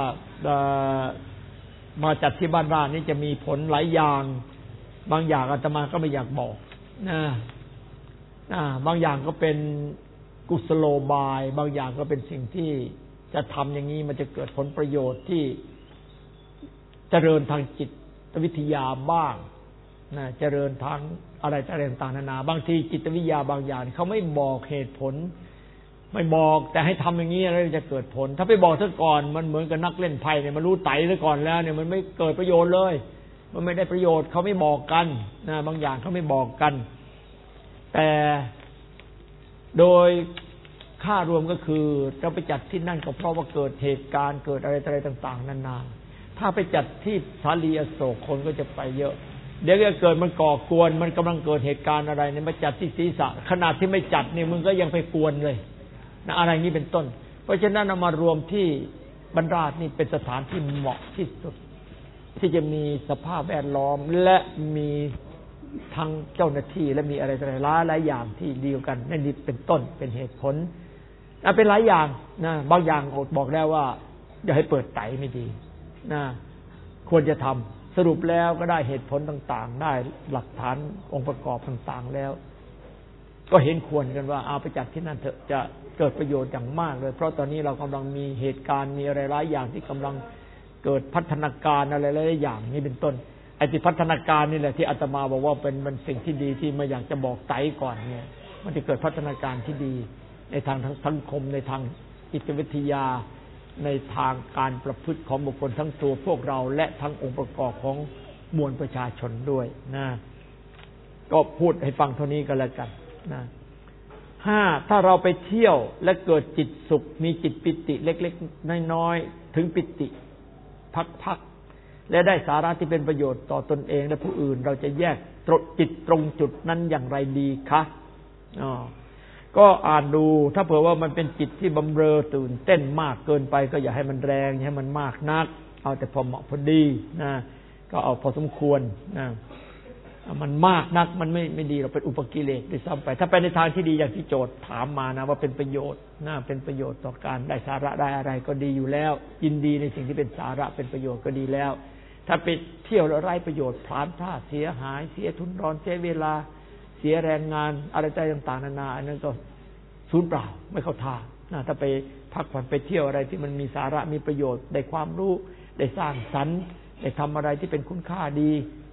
มาจัดที่บ้านราชนี่จะมีผลหลายอย่างบางอย่างอาตมาก็ไม่อยากบอกนะบางอย่างก็เป็นกุศโลบายบางอย่างก็เป็นสิ่งที่จะทำอย่างนี้มันจะเกิดผลประโยชน์ที่เจริญทางจิตวิทยาบ้างนะเจริญทางอะไรต่างๆนานาบางทีจิตวิทยาบางอย่างเขาไม่บอกเหตุผลไม่บอกแต่ให้ทำอย่างนี้แล้วจะเกิดผลถ้าไปบอกซะก่อนมันเหมือนกับนักเล่นไพ่เนี่ยมันรู้ไต่ซะก่อนแล้วเนี่ยมันไม่เกิดประโยชน์เลยมันไม่ได้ประโยชน์เขาไม่บอกกันนะบางอย่างเขาไม่บอกกันแต่โดยค่ารวมก็คือเราไปจัดที่นั่นก็เพราะว่าเกิดเหตุการณ์เกิดอะไรอะไรต่างๆนานาถ้าไปจัดที่สาลีอโศกคนก็จะไปเยอะเดี๋ยวก็เกิดมันก่อกวนมันกำลังเกิดเหตุการณ์อะไรเนี่ยมาจัดที่ศีรษะขนาดที่ไม่จัดเนี่ยมึงก็ยังไปกวนเลยนะอะไรนี้เป็นต้นเพราะฉะนั้นเอามารวมที่บรรดานี่เป็นสถานที่เหมาะที่สุดที่จะมีสภาพแวดล้อมและมีทางเจ้าหน้าที่และมีอะไรหลายหลายอย่างที่ดีกันนั่นนี่เป็นต้นเป็นเหตุผลนะเป็นหลายอย่างนะบางอย่างบอกแล้วว่าอย่าให้เปิดไตไม่ดีนะควรจะทำสรุปแล้วก็ได้เหตุผลต่างๆได้หลักฐานองค์ประกอบต่างๆแล้วก็เห็นควรกันว่าเอาไปจัดที่นั่นเถอะจะเกิดประโยชน์อย่างมากเลยเพราะตอนนี้เรากำลังมีเหตุการณ์มีอะไรหลายอย่างที่กำลังเกิดพัฒนาการอะไรหลายอย่างนี้เป็นต้นไอ้ที่พัฒนาการนี่แหละที่อาตมาบอกว่าเป็นมันสิ่งที่ดีที่ไม่อยากจะบอกไตก่อนเนี่ยมันจะเกิดพัฒนาการที่ดีในทางทั้งสังคมในทางจิตวิทยาในทางการประพฤติของบุคคลทั้งตัวพวกเราและทั้งองค์ประกอบของมวลประชาชนด้วยนะก็พูดให้ฟังเท่านี้ก็แล้วกันนะห้าถ้าเราไปเที่ยวและเกิดจิตสุขมีจิตปิติเล็กๆน้อยๆถึงปิติพักๆและได้สาระที่เป็นประโยชน์ต่อตนเองและผู้อื่นเราจะแยกจิตตรงจุดนั้นอย่างไรดีคะอ๋อก็อ่านดูถ้าเผื่อว่ามันเป็นจิตที่บำเรอตื่นเต้นมากเกินไปก็อย่าให้มันแรงอย่าให้มันมากนักเอาแต่พอเหมาะพอดีนะก็เอาพอสมควรนะมันมากนักมันไม่ไม่ดีเราเป็นอุปกิเลสด้วยซ้ำไปถ้าไปในทางที่ดีอย่างที่โจทย์ถามมานะว่าเป็นประโยชน์นะเป็นประโยชน์ต่อการได้สาระได้อะไรก็ดีอยู่แล้วยินดีในสิ่งที่เป็นสาระเป็นประโยชน์ก็ดีแล้วถ้าไปเที่ยวแล้วไร้ประโยชน์พลาดท่าเสียหายเสียทุนรอนเสียเวลาเสียแรงงานอะไรต่างๆนานาอันนั้นก็สูญเปล่าไม่เข้าท่านะถ้าไปพักผ่อนไปเที่ยวอะไรที่มันมีสาระมีประโยชน์ได้ความรู้ได้สร้างสรรค์ได้ทำอะไรที่เป็นคุณค่าดี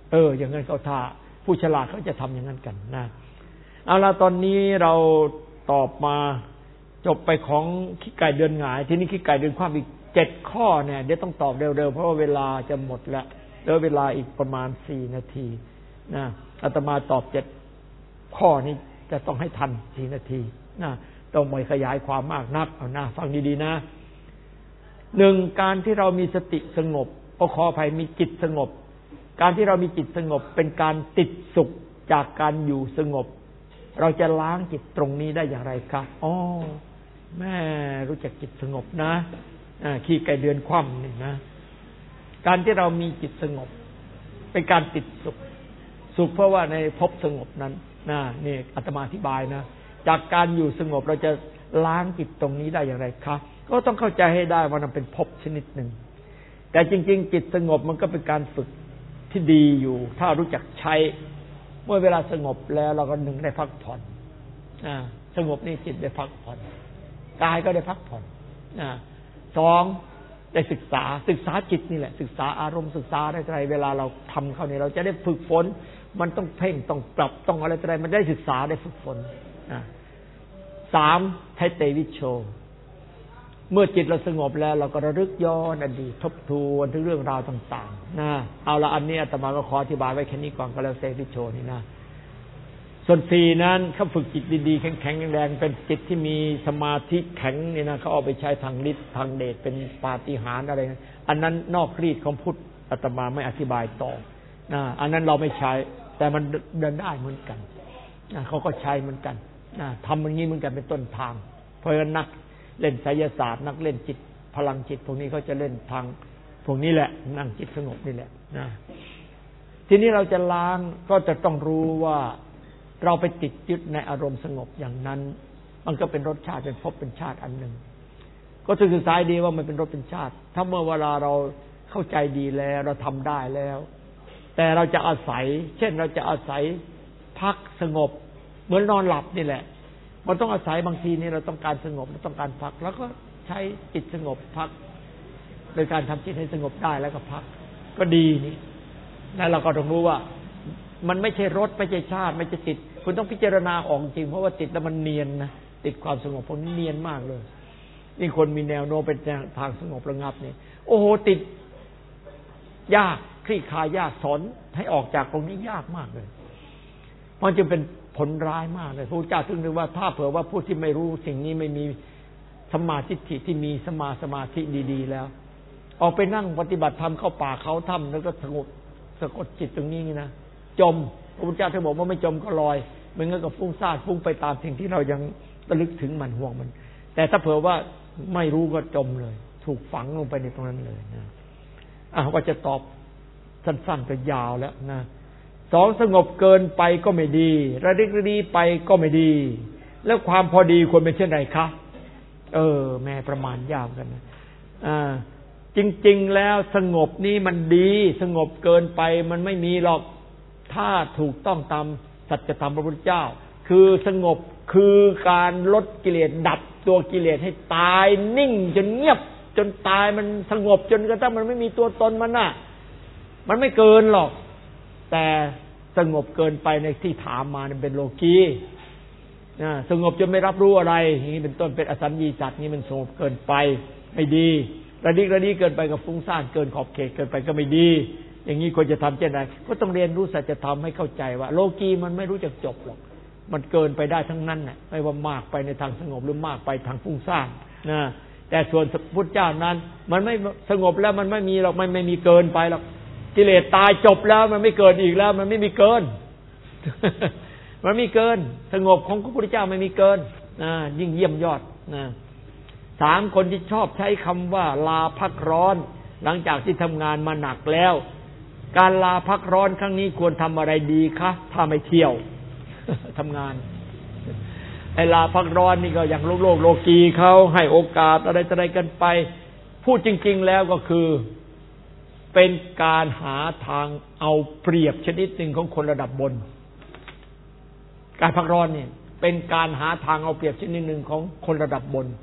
เอออย่างนั้นเขาท่าผู้ฉลาดเขาจะทำอย่างนั้นกันนะเอาละตอนนี้เราตอบมาจบไปของขี้ไก่เดือนหงายทีนี้ขี้ไก่เดือนคว่ำอีกเจ็ดข้อเนี่ยเดี๋ยวต้องตอบเร็วๆเพราะว่าเวลาจะหมดแล้วเหลือเวลาอีกประมาณสี่นาทีนะอาตมาตอบเจ็ดข้อนี้จะต้องให้ทันสี่นาทีนะต้องไม่ขยายความมากนักเอานะฟังดีๆนะหนึ่งการที่เรามีสติสงบขออภัยมีจิตสงบการที่เรามีจิตสงบเป็นการติดสุขจากการอยู่สงบเราจะล้างจิตตรงนี้ได้อย่างไรครับอ๋อแม่รู้จักจิตสงบนะขี้ไก่เดือนคว่ำนี่นะการที่เรามีจิตสงบเป็นการติดสุขสุขเพราะว่าในภพสงบนั้นนะนี่อาตมาอธิบายนะจากการอยู่สงบเราจะล้างจิตตรงนี้ได้อย่างไรครับก็ต้องเข้าใจให้ได้ว่ามันเป็นภพชนิดหนึ่งแต่จริงๆจิตสงบมันก็เป็นการฝึกที่ดีอยู่ถ้ารู้จักใช้เมื่อเวลาสงบแล้วเราก็หนึ่งได้พักผ่อนอ่าสงบนี่จิตได้พักผ่อนกายก็ได้พักผ่อนอ่าสองได้ศึกษาศึกษาจิตนี่แหละศึกษาอารมณ์ศึกษาอะไรเวลาเราทำเข้านี่เราจะได้ฝึกฝนมันต้องเพ่งต้องปรับต้องอะไรอะไรมันได้ศึกษาได้ฝึกฝนอ่าสามใช้เตวิโชเมื่อจิตเราสงบแล้วเราก็ระลึกย้อนอดีตทบทวนถึงเรื่องราวต่างๆนะเอาละอันนี้อาตมาก็ขออธิบายไว้แค่นี้ก่อนก็แล้วเซวิโชนี่นะส่วนสี่นั้นเขาฝึกจิตดีๆแข็งๆแรงๆเป็นจิตที่มีสมาธิแข็งนี่นะเขาเอาไปใช้ทางฤทธิ์ทางเดชเป็นปาฏิหาริย์อะไรอันนั้นนอกรีดของพุทธอาตมาไม่อธิบายต่อนะอันนั้นเราไม่ใช้แต่มันเดินได้เหมือนกันนะเขาก็ใช้เหมือนกันนะทำอย่างนี้เหมือนกันเป็นต้นทางเพราะฉะนั้นนักเล่นไสยศาสตร์นักเล่นจิตพลังจิตพวกนี้เขาจะเล่นทางพวกนี้แหละนั่งจิตสงบนี่แหละนะทีนี้เราจะล้างก็จะต้องรู้ว่าเราไปติดยึดในอารมณ์สงบอย่างนั้นมันก็เป็นรสชาติเป็นภพเป็นชาติอันหนึ่งก็ต้องศึกษาดีว่ามันเป็นรสเป็นชาติถ้าเมื่อเวลาเราเข้าใจดีแล้วเราทำได้แล้วแต่เราจะอาศัยเช่นเราจะอาศัยพักสงบเหมือนนอนหลับนี่แหละมันต้องอาศัยบางทีนี่เราต้องการสงบเราต้องการพักแล้วก็ใช้จิตสงบพักโดยการทำจิตให้สงบได้แล้วก็พักก็ดีนี่แล้วเราก็ต้องรู้ว่ามันไม่ใช่รสไม่ใช่ชาติไม่ใช่ติดคุณต้องพิจารณาออกจริงเพราะว่าติดแล้วมันเนียนนะติดความสงบพวกนี้เนียนมากเลยนี่คนมีแนวโน้มเป็นทางสงบระงับนี่โอ้โหติดยากคลี่คลายยากสอนให้ออกจากตรงนี้ยากมากเลยมันจะเป็นผลร้ายมากเลยพระพุทธเจ้าถึงเรียกว่าถ้าเผื่อว่าผู้ที่ไม่รู้สิ่งนี้ไม่มีสมาธิที่มีสมาสมาธิดีๆแล้วออกไปนั่งปฏิบัติธรรมเข้าป่าเขาถ้ำแล้วก็สงบสะกดจิตตรงนี้นะจมพระพุทธเจ้าท่านบอกว่าไม่จมก็ลอยมันงั้นก็ฟุ้งซ่านฟุ้งไปตามสิ่งที่เรายังระลึกถึงมันห่วงมันแต่ถ้าเผื่อว่าไม่รู้ก็จมเลยถูกฝังลงไปในตรงนั้นเลยนะอ่ะว่าจะตอบสั้นๆก็ยาวแล้วนะสองสงบเกินไปก็ไม่ดีระลึกดีไปก็ไม่ดีแล้วความพอดีควรเป็นเช่นไรคะเออแม่ประมาณยาวกันนะอ่าจริงๆแล้วสงบนี้มันดีสงบเกินไปมันไม่มีหรอกถ้าถูกต้องตามสัจธรรมพระพุทธเจ้าคือสงบคือการลดกิเลสดับตัวกิเลสให้ตายนิ่งจนเงียบจนตายมันสงบจนกระทั่งมันไม่มีตัวตนมันน่ะมันไม่เกินหรอกแต่สงบเกินไปในที่ถามมาเนี่ยเป็นโลกีนะสงบจนไม่รับรู้อะไรอย่างนี้เป็นต้นเป็นอสัญญีสัตว์นี่มันสงบเกินไปไม่ดีระดิกระดีเกินไปกับฟุ้งซ่านเกินขอบเขตเกินไปก็ไม่ดีอย่างนี้ควรจะทำเช่นไรก็ต้องเรียนรู้สัจธรรมให้เข้าใจว่าโลกีมันไม่รู้จักจบหรอกมันเกินไปได้ทั้งนั้นน่ะไม่ว่ามากไปในทางสงบหรือมากไปทางฟุ้งซ่านนะแต่ส่วนพุทธเจ้านั้นมันไม่สงบแล้วมันไม่มีหรอกมันไม่มีเกินไปหรอกกิเลสตายจบแล้วมันไม่เกิดอีกแล้วมันไม่มีเกิน มันไม่เกินสงบของพระพุทธเจ้าไม่มีเกินนะยิ่งเยี่ยมยอดนะสามคนที่ชอบใช้คำว่าลาพักร้อนหลังจากที่ทำงานมาหนักแล้วการลาพักร้อนครั้งนี้ควรทำอะไรดีคะถ้าไม่เที่ยว ทำงานไอ้ลาพักร้อนนี่ก็อย่างโลกโลกโลกีเขาให้โอกาสอะไรอะไรกันไปพูดจริงๆแล้วก็คือเป็นการหาทางเอาเปรียบชนิดหนึ่งของคนระดับบนการพักร้อนเนี่ยเป็นการหาทางเอาเปรียบชนิดหนึ่งของคนระดับบนค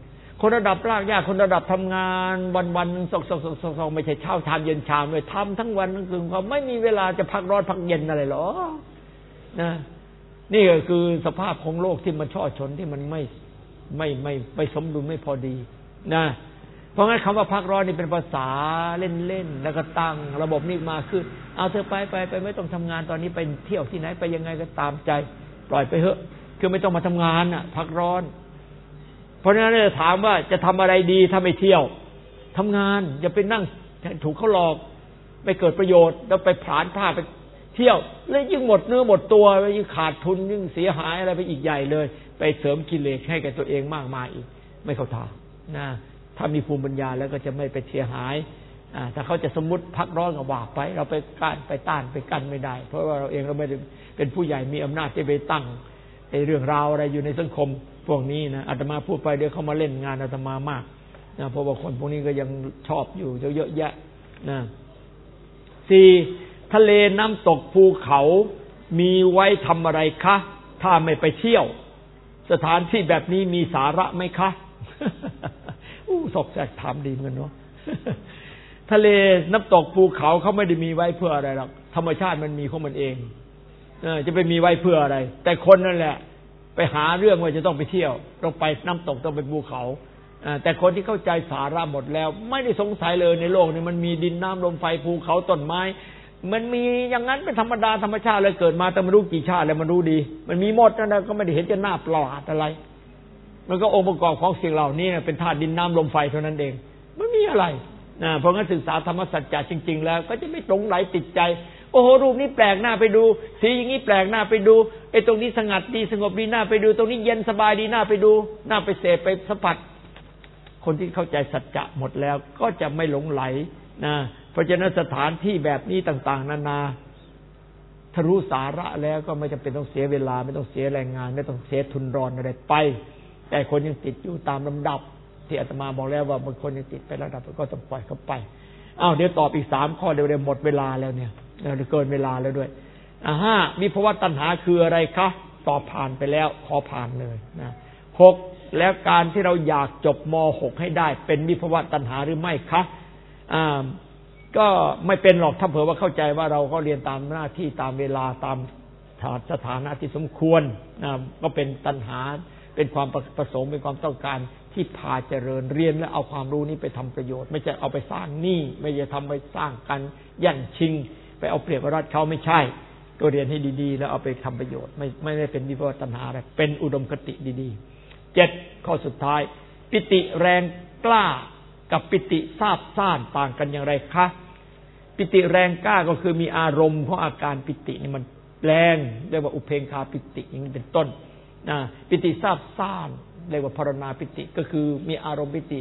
คนระดับรากหญ้าคนระดับทำงานวันๆสกๆๆๆไม่ใช่เช้าชามเย็นชามเลยทำทั้งวันทั้งคืนเขาไม่มีเวลาจะพักร้อนพักเย็นอะไรหรอนะนี่ก็คือสภาพของโลกที่มันช่อชนที่มันไม่ไม่ไม่ไม่สมดุลไม่พอดีนะเพราะงั้นคำว่าพักร้อนนี่เป็นภาษาเล่นๆแล้วก็ตั้งระบบนี้มาขึ้นเอาเธอไปไปไปไม่ต้องทำงานตอนนี้ไปเที่ยวที่ไหนไปยังไงก็ตามใจปล่อยไปเถอะคือไม่ต้องมาทำงานน่ะพักร้อนเพราะฉะนั้นจะถามว่าจะทำอะไรดีถ้าไม่เที่ยวทำงานอย่าไปนั่งถูกเขาหลอกไม่เกิดประโยชน์แล้วไปผลาญพลาดไปเที่ยวแล้วยิ่งหมดเนื้อหมดตัวยิ่งขาดทุนยิ่งเสียหายอะไรไปอีกใหญ่เลยไปเสริมกิเลสให้กับตัวเองมากมายอีกไม่เข้าท่านะถ้ามีภูมิปัญญาแล้วก็จะไม่ไปเสียหายอ่าถ้าเขาจะสมมุติพักร้อนก็ว่าไปเราไปก้านไปต้านไปกั้นไม่ได้เพราะว่าเราเองเราไม่ได้เป็นผู้ใหญ่มีอำนาจที่ไปตั้งไอ้เรื่องราวอะไรอยู่ในสังคมพวกนี้นะอาตมาพูดไปเดี๋ยวเขามาเล่นงานอาตมามากนะเพราะว่าคนพวกนี้ก็ยังชอบอยู่เยอะแยะนะสี่ทะเลน้ำตกภูเขามีไว้ทำอะไรคะถ้าไม่ไปเที่ยวสถานที่แบบนี้มีสาระไหมคะ อู้สกแสกถามดีเหมือนกันเนาะ ทะเลน้ำตกภูเขาเขาไม่ได้มีไว้เพื่ออะไรหรอกธรรมชาติมันมีของมันเองเออจะไปมีไว้เพื่ออะไรแต่คนนั่นแหละไปหาเรื่องว่าจะต้องไปเที่ยวต้องไปน้ำตกต้องไปภูเขาแต่คนที่เข้าใจสาระหมดแล้วไม่ได้สงสัยเลยในโลกนี้มันมีดินน้ำลมไฟภูเขาต้นไม้มันมีอย่างนั้นเป็นธรรมดาธรรมชาติเลยเกิดมาแต่ไม่รู้กี่ชาติแล้วมันรู้ดีมันมีหมดนั่นก็ไม่ได้เห็นจะน่าประหลาดอะไรมันก็องค์ประกอบของสิ่งเหล่านี้เป็นธาตุดินน้ำลมไฟเท่านั้นเองไม่มีอะไรนะเพราะงั้นศึกษาธรรมสัจจะจริงๆแล้วก็จะไม่หลงไหลติดใจโอ้โหรูปนี้แปลกหน้าไปดูสีอย่างนี้แปลกหน้าไปดูไอ้ตรงนี้สงัดดีสงบดีหน้าไปดูตรงนี้เย็นสบายดีหน้าไปดูหน้าไปเสพไปสัมผัสคนที่เข้าใจสัจจะหมดแล้วก็จะไม่หลงไหลนะเพราะฉะนั้นสถานที่แบบนี้ต่างๆนานาถ้ารู้สาระแล้วก็ไม่จำเป็นต้องเสียเวลาไม่ต้องเสียแรงงานไม่ต้องเสียทุนรอนอะไรไปแต่คนยังติดอยู่ตามลำดับที่อาตมาบอกแล้วว่าบางคนยังติดไประดับก็ต้องปล่อยเขาไปอ้าวเดี๋ยวตอบอีกสามข้อเดี๋ยวๆหมดเวลาแล้วเนี่ยเกินเวลาแล้วด้วยอ่าห้าวิภวตัณหาคืออะไรคะตอบผ่านไปแล้วขอผ่านเลยนะหกแล้วการที่เราอยากจบม หกให้ได้เป็นวิภวตัณหาหรือไม่คะอ่าก็ไม่เป็นหรอกถ้าเผื่อว่าเข้าใจว่าเราก็เรียนตามหน้าที่ตามเวลาตามสถานะที่สมควรนะก็เป็นตัณหาเป็นความประสงค์เป็นความต้องการที่พาเจริญเรียนแล้วเอาความรู้นี้ไปทำประโยชน์ไม่ใช่เอาไปสร้างหนี้ไม่ใช่ทำไปสร้างกันแย่งชิงไปเอาเปรียบรัฐเขาไม่ใช่ก็เรียนให้ดีๆแล้วเอาไปทำประโยชน์ไม่ไม่ได้เป็นวิภวตัณหาอะไรเป็นอุดมคติดีๆเจ็ดข้อสุดท้ายปิติแรงกล้ากับปิติซาบซ่านต่างกันอย่างไรคะปิติแรงกล้าก็คือมีอารมณ์ของอาการปิตินี่มันแรงเรียกว่าอุเพงคาปิติอย่างนี้เป็นต้นนะปิติซาบซ่านเรียกว่าภารณาปิติก็คือมีอารมณ์ปิติ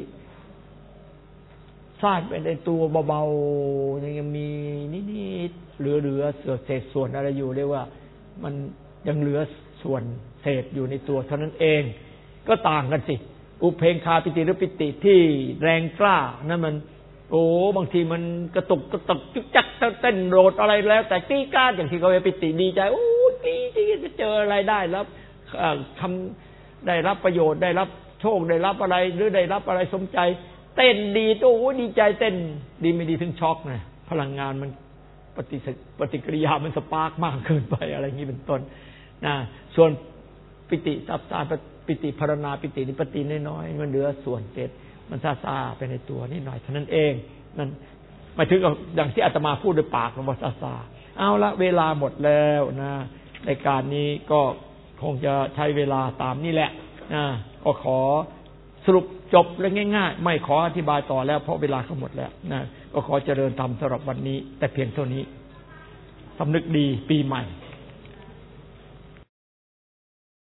ซ่านไปในตัวเบาๆยังมีนิดๆเหลือๆเศษส่วนอะไรอยู่เรียกว่ามันยังเหลือส่วนเศษอยู่ในตัวเท่านั้นเองก็ต่างกันสิอุเพงคาปิติหรือปิติที่แรงกล้านั่นมันโอ้บางทีมันกระตุกกระตุกจุกจักเต้นโรดอะไรแล้วแต่ตีก้าอย่างที่เขาไปปิติดีใจโอ้ดีดีจะเจออะไรได้รับคำได้รับประโยชน์ได้รับโชคได้รับอะไรหรือได้รับอะไรสมใจเต้นดีโอ้ดีใจเต้นดีไม่ดีถึงช็อกนะพลังงานมันปฏิปฏิกิริยามันสปาร์กมากเกินไปอะไรอย่างนี้เป็นต้นนะส่วนปิติซับซ้อนปิติภารณาปิตินิปติน้อยๆมันเหลือส่วนเศษมันซาซาไปในตัวนิดหน่อยเท่านั้นเองนั่นหมายถึงอย่างที่อาตมาพูดด้วยปากว่าซาซาเอาละเวลาหมดแล้วนะในการนี้ก็คงจะใช้เวลาตามนี่แหละนะก็ขอสรุปจบเลยง่ายๆไม่ขออธิบายต่อแล้วเพราะเวลาก็หมดแล้วนะก็ขอเจริญธรรมสำหรับวันนี้แต่เพียงเท่านี้สำนึกดีปีใหม่